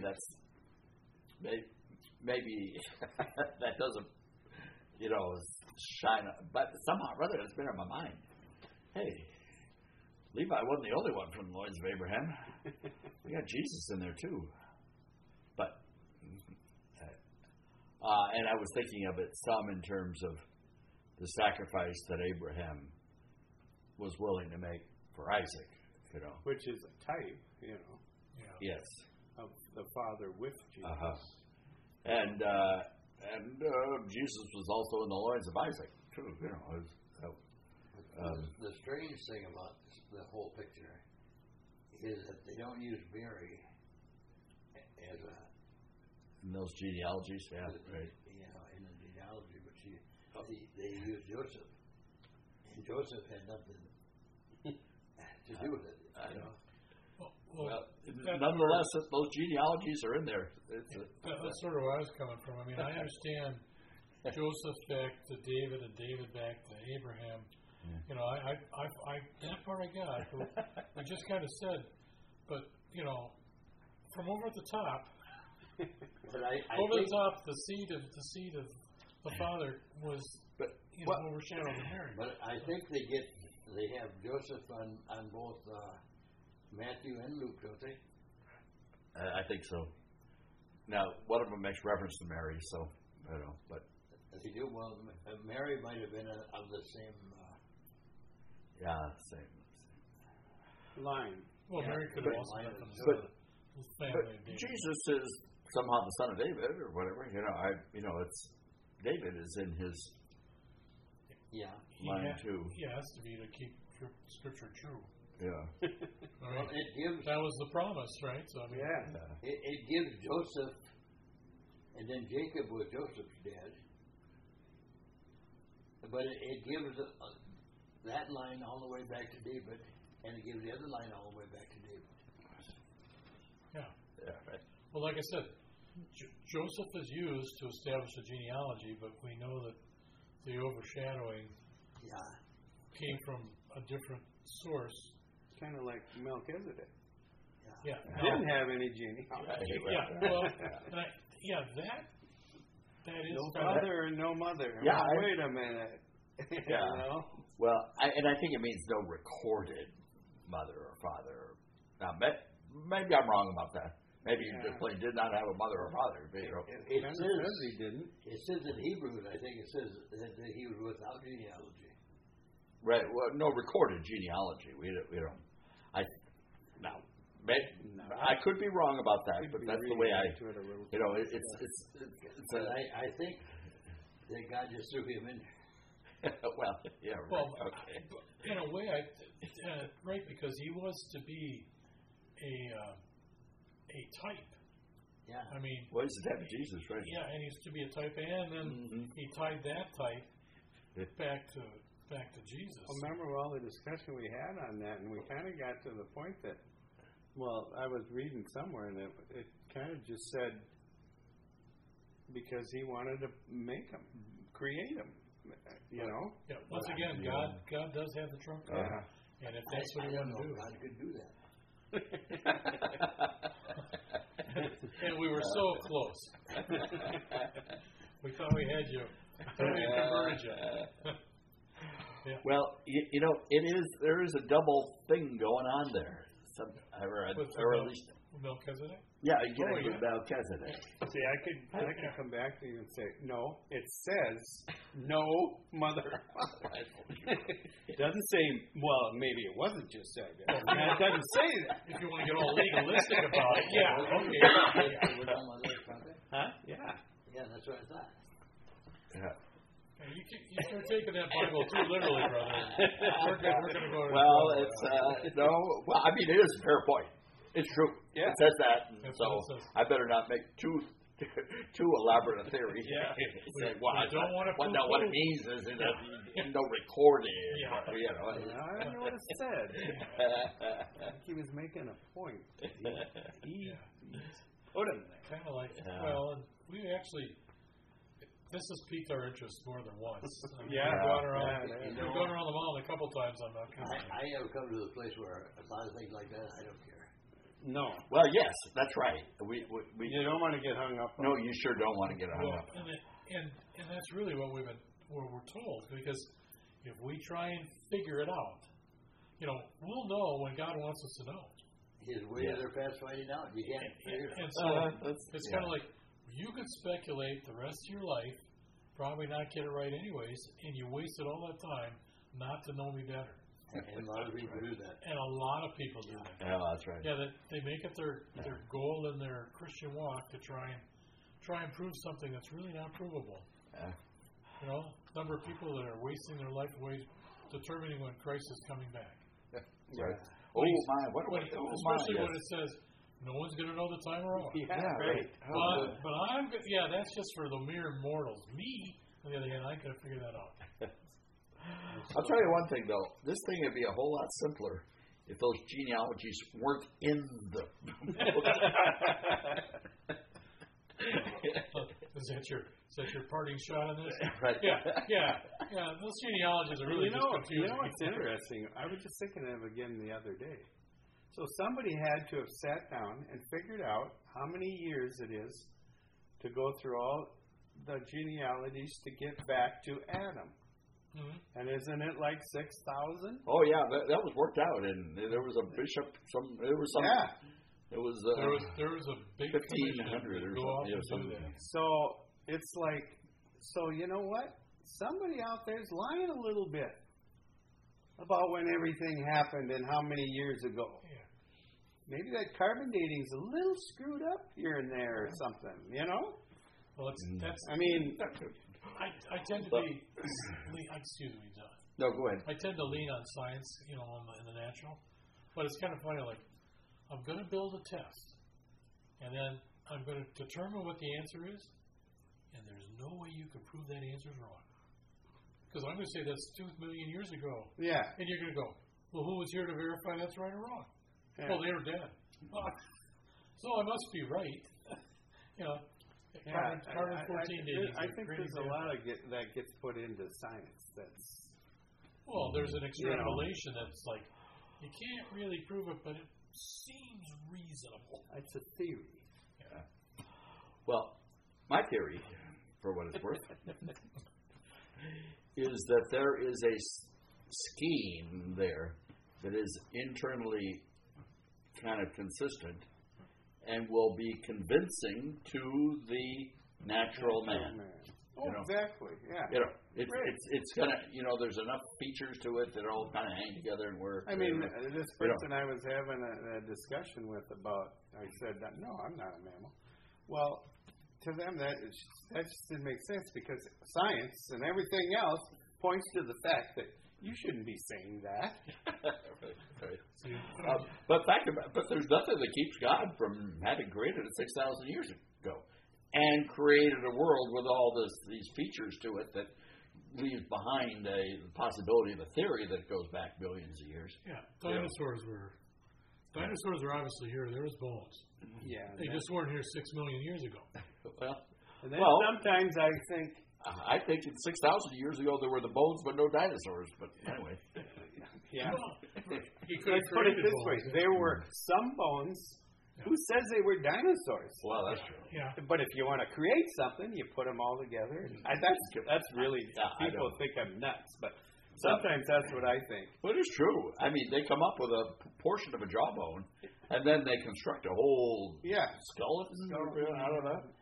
S2: that doesn't shine, but somehow or other it's been in my mind. Hey, Levi wasn't the only one from the loins of Abraham. We got Jesus in there too. But and I was thinking of it some in terms of the sacrifice that Abraham was willing to make for Isaac,
S3: which is a type,
S2: Yes.
S3: of the Father with Jesus.
S2: Uh-huh. And Jesus was also in the loins of Isaac too.
S4: The strange thing about the whole picture is that they don't use Mary as a
S2: in those genealogies, right.
S4: In the genealogy, but they use Joseph, and Joseph had nothing to do with it.
S2: Well, nonetheless, those genealogies are in there.
S1: That's sort of where I was coming from. I mean, I understand Joseph back to David and David back to Abraham. That part I got. We just kind of said, but from over at the top,
S4: But I
S1: over
S4: think,
S1: the top, the seed of the father was overshadowed Mary.
S4: but I think they have Joseph on both Matthew and Luke, don't they?
S2: I think so. Now, one of them makes reference to Mary, so I don't know, but
S4: They do. Well, Mary might have been of the same.
S2: same.
S3: Line.
S1: Well, Mary could have also been from
S2: But-
S1: the
S2: But
S1: family of David.
S2: Jesus is somehow the son of David or whatever. It's David is in his
S4: Yeah.
S2: line too.
S1: He has to be to keep Scripture true.
S2: Yeah.
S1: I
S4: Well,
S1: mean,
S4: it gives
S1: that was the promise, right? So I mean,
S3: Yeah.
S4: it gives Joseph, and then Jacob was Joseph's dad. But it gives that line all the way back to David, and it gives the other line all the way back to David.
S1: yeah.
S2: Yeah. Right.
S1: Well, like I said, Joseph is used to establish a genealogy, but we know that the overshadowing
S4: Yeah.
S1: came from a different source.
S3: Kind of like Melchizedek.
S1: Yeah.
S3: Didn't have any genealogy.
S1: Yeah. Well, that is
S3: No father and no mother.
S2: Yeah,
S3: Well,
S2: I-
S3: wait a minute.
S2: Yeah.
S3: You know?
S2: Well, I think it means no recorded mother or father. Now, maybe I'm wrong about that. Maybe he just plain did not have a mother or father.
S4: It
S3: Kind of
S4: says
S3: says he didn't.
S4: It says in Hebrews, I think it says that he was without genealogy.
S2: Right. Well, no recorded genealogy. We don't. I could be wrong about that, but that's the way
S3: To it a little
S2: it's
S4: But I think that God just threw him in there.
S2: well, yeah. Right.
S1: Well,
S2: Okay.
S1: in a way, right, because he was to be a type.
S4: Yeah.
S1: I mean,
S2: Well, he's the type of Jesus, right?
S1: yeah, and he's to be a type, and then he tied that type back to Jesus.
S3: Well, remember all the discussion we had on that, and we kind of got to the point that, well, I was reading somewhere, and it kind of just said because he wanted to make him, create him, you know.
S1: Yeah. Once again, God does have the trump card, and if that's what
S4: I
S1: he
S4: don't
S1: wanted to
S4: know
S1: do,
S4: if God could do that.
S1: and we were so close. We thought we had you. We converted you. Yeah.
S2: Well, there is a double thing going on there. Or at least,
S1: Melchizedek?
S2: yeah, you get
S1: Oh,
S2: a good
S1: yeah.
S2: Melchizedek.
S3: See, I could come back to you and say, no, it says no mother or father. It doesn't say, well, maybe it wasn't just said that. It doesn't say that.
S1: If you want to get all legalistic about it, yeah, okay.
S4: There was no mother or father?
S3: Huh? Yeah.
S4: Yeah, that's what I thought.
S2: Yeah.
S1: You start taking that Bible too literally, brother. We're going to go to
S2: Well, it's no. Well, I mean, it is a fair point. It's true.
S3: Yeah.
S2: It says that, and
S1: That's
S2: so
S1: what it says.
S2: I better not make too elaborate a theory.
S1: Yeah.
S2: Say,
S1: We don't want to
S2: what it
S1: poo-poo.
S2: means is that no recorded.
S1: Yeah.
S3: I don't know what it said. I think he was making a point. He put him there.
S1: Kind of like,
S2: Yeah.
S1: well, and we actually, this has piqued our interest more than once. I mean,
S3: Yeah.
S1: We've gone around,
S3: Yeah.
S1: we've gone around the mountain a couple times on Melchizedek.
S4: I have come to the place where a lot of things like that, I don't care.
S3: No.
S2: Well, yes, that's right. We
S3: You don't want to get hung up on
S2: no, you sure don't want to get hung
S1: Well,
S2: up.
S1: and that's really what we're told, because if we try and figure it out, we'll know when God wants us to know.
S4: His ways are fast finding out. You can't figure it out.
S1: And so it's kind of like you could speculate the rest of your life, probably not get it right anyways, and you wasted all that time not to know me better.
S4: And a lot of people do that.
S1: And a lot of people do that.
S2: Yeah, that's right.
S1: Yeah, that they make it their goal in their Christian walk to try and prove something that's really not provable.
S2: Yeah.
S1: Number of people that are wasting their life away determining when Christ is coming back.
S2: Right. Oh my!
S1: Especially when it says no one's going to know the time or hour.
S3: Yeah,
S2: right.
S1: But I'm good. Yeah, that's just for the mere mortals. Me, on the other hand, I could figure that out.
S2: I'll tell you one thing though. This thing would be a whole lot simpler if those genealogies weren't in the book.
S1: Is that your parting shot on this?
S2: Right.
S1: Yeah. Those genealogies are really
S3: You
S1: just
S3: know
S1: confusing.
S3: what's interesting? I was just thinking of it again the other day. So somebody had to have sat down and figured out how many years it is to go through all the genealogies to get back to Adam.
S1: Mm-hmm.
S3: And isn't it like 6,000?
S2: Oh yeah, that was worked out, and there was a bishop.
S3: Yeah.
S2: It was.
S1: There was a big
S2: 1,500 or
S1: go off and do
S2: something.
S1: that.
S3: So it's like, so you know what? Somebody out there is lying a little bit about when everything happened and how many years ago.
S1: Yeah.
S3: Maybe that carbon dating's a little screwed up here and there or something, you know?
S1: Well, that's.
S3: I mean,
S1: I tend to be. Excuse me, John.
S2: No, go ahead.
S1: I tend to lean on science, in the natural. But it's kind of funny. Like, I'm going to build a test, and then I'm going to determine what the answer is, and there's no way you can prove that answer's wrong. Because I'm going to say that's 2 million years ago.
S3: yeah.
S1: And you're going to go, well, who was here to verify that's right or wrong?
S3: Yeah.
S1: Well, they were dead. So I must be right.
S3: Yeah,
S1: Carbon 14 dating.
S3: I think there's a lot of that gets put into science.
S1: Well, there's an extrapolation that's like, you can't really prove it, but it seems reasonable.
S3: It's a theory.
S2: Yeah. Well, my theory, for what it's worth, is that there is a scheme there that is internally kind of consistent and will be convincing to the natural man.
S3: Oh, exactly. Yeah.
S2: It's gonna. There's enough features to it that all kind of hang together and work.
S3: I mean, this person I was having a discussion with about, I said, no, I'm not a mammal. Well, to them that just didn't make sense because science and everything else points to the fact that you shouldn't be saying that.
S2: Right. But there's nothing that keeps God from having created it 6,000 years ago and created a world with all these features to it that leaves behind a possibility of a theory that goes back billions of years.
S1: Yeah, dinosaurs were obviously here. There was bones.
S3: Yeah,
S1: they just weren't here 6 million years ago.
S3: Sometimes I think.
S2: I think 6,000 years ago there were the bones, but no dinosaurs. But anyway.
S3: Yeah.
S1: Well,
S3: let's put it this way: there were some bones. Yeah. Who says they were dinosaurs?
S2: Well, that's true.
S1: Yeah.
S3: But if you want to create something, you put them all together. That's really people think I'm nuts, but sometimes that's what I think.
S2: Well, it's true. I mean, they come up with a portion of a jawbone, and then they construct a whole skeleton out of that.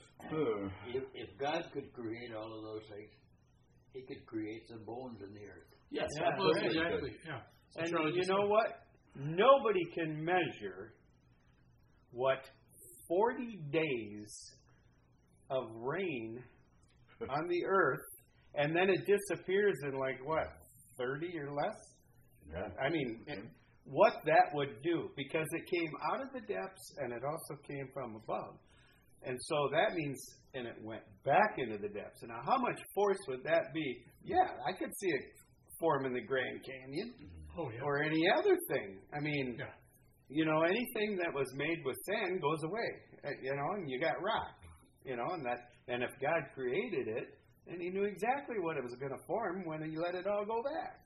S4: If God could create all of those things, He could create some bones in the earth.
S2: Yes,
S1: exactly. Yeah.
S3: And you know what? Nobody can measure what 40 days of rain on the earth, and then it disappears in 30 or less?
S2: Yeah.
S3: I mean, what that would do, because it came out of the depths and it also came from above. And so that means, and it went back into the depths. And now how much force would that be? Yeah, I could see it form in the Grand Canyon or any other thing. I mean, anything that was made with sand goes away, and you got rock, and if God created it, and He knew exactly what it was going to form when He let it all go back,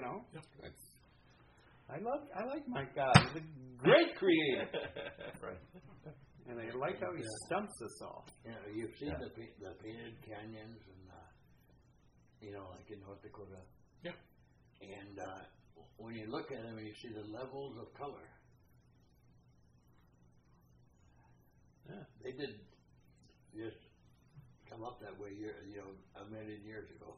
S3: I like my God. He's a great creator.
S2: Right.
S3: And I like how He stumps us all.
S4: You've seen the painted canyons and, like in North Dakota.
S1: Yeah.
S4: And when you look at them, you see the levels of color. Yeah. They did just come up that way, a million years ago.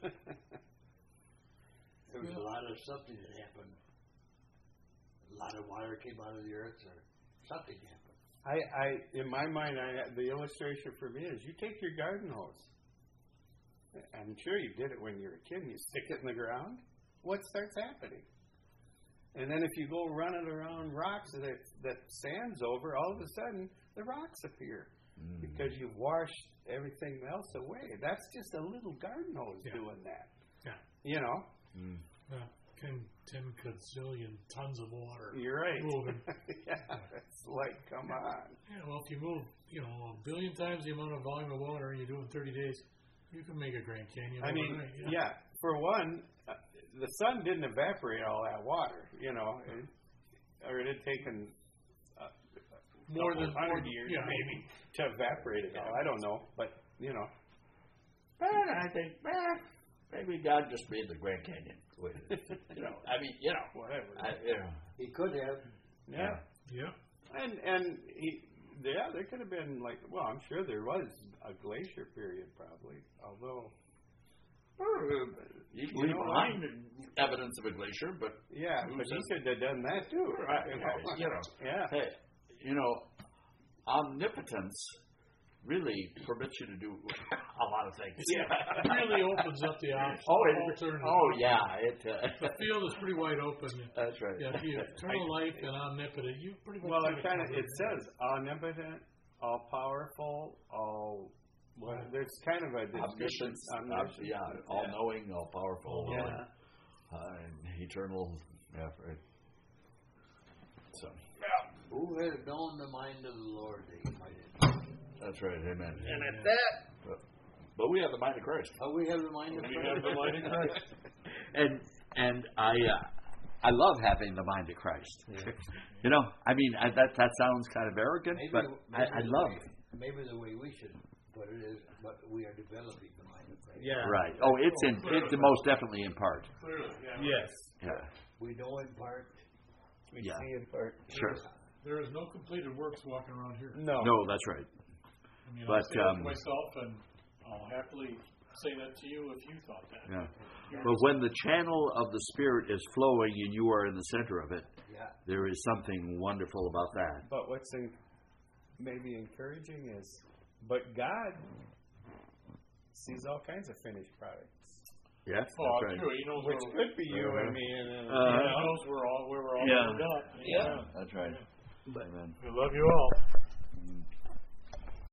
S4: There was a lot of something that happened. A lot of water came out of the earth, or something happened.
S3: In my mind, the illustration for me is you take your garden hose. I'm sure you did it when you were a kid. And you stick it in the ground. What starts happening? And then if you go run it around rocks that sand's over, all of a sudden the rocks appear because you've washed everything else away. That's just a little garden hose doing that.
S1: Yeah.
S3: 10
S1: gazillion tons of water.
S3: You're right.
S1: Moving.
S3: It's like, come on.
S1: Yeah, well, if you move, a billion times the amount of volume of water and you do it in 30 days, you can make a Grand Canyon.
S3: I mean, for one, the sun didn't evaporate all that water, or it had taken
S1: more than
S3: 100 years,
S1: yeah.
S3: maybe, to evaporate it all. I don't know, but you know.
S2: But I think, maybe God just made the Grand Canyon. You know, I mean, you know,
S3: Whatever.
S2: you know.
S4: He could have.
S3: Yeah.
S1: Yeah.
S3: And there could have been I'm sure there was a glacier period probably, although.
S2: You can leave behind evidence of a glacier, but
S3: Yeah, but he could have done that too.
S2: right, you know,
S3: Yeah.
S2: hey, you know, omnipotence really permits you to do a lot of things.
S1: It really opens up the option. Alternative.
S2: The
S1: field is pretty wide open.
S2: That's right.
S1: Yeah, if you eternal life and omnipotent, you pretty much.
S3: Well,
S1: got
S3: it says omnipotent, all powerful, all. Well, there's kind of a description.
S2: Omniscient, all knowing, all powerful,
S3: Yeah.
S2: and eternal. Yeah, right. So.
S4: Who has known the mind of the Lord that he might have?
S2: That's right. Amen.
S4: And at that,
S2: but we have the mind of Christ.
S4: we have the mind of
S1: We
S4: Christ.
S1: have the mind of Christ.
S2: And I love having the mind of Christ.
S1: Yeah.
S2: You know, I mean, that sounds kind of arrogant, but I love it.
S4: Maybe the way we should put it is, but we are developing the mind of Christ.
S3: Yeah.
S2: Right. Oh, it's most definitely in part.
S1: Clearly, yeah.
S3: Yes.
S2: Yeah.
S4: We know in part.
S3: We
S2: Yeah.
S3: see in part.
S2: Sure.
S1: There is no completed works walking around here.
S3: No.
S2: No, that's right.
S1: I mean,
S2: But,
S1: I say that to myself, and I'll happily say that to you if you thought that.
S2: Yeah. But when the channel of the Spirit is flowing and you are in the center of it, there is something wonderful about that.
S3: But what's maybe encouraging is, but God sees all kinds of finished products.
S2: Yes,
S1: Oh,
S2: that's right.
S1: true. He knows
S3: Which could be you and me. And
S1: he knows where we're all ended up.
S2: That's right. Amen.
S1: We love you all.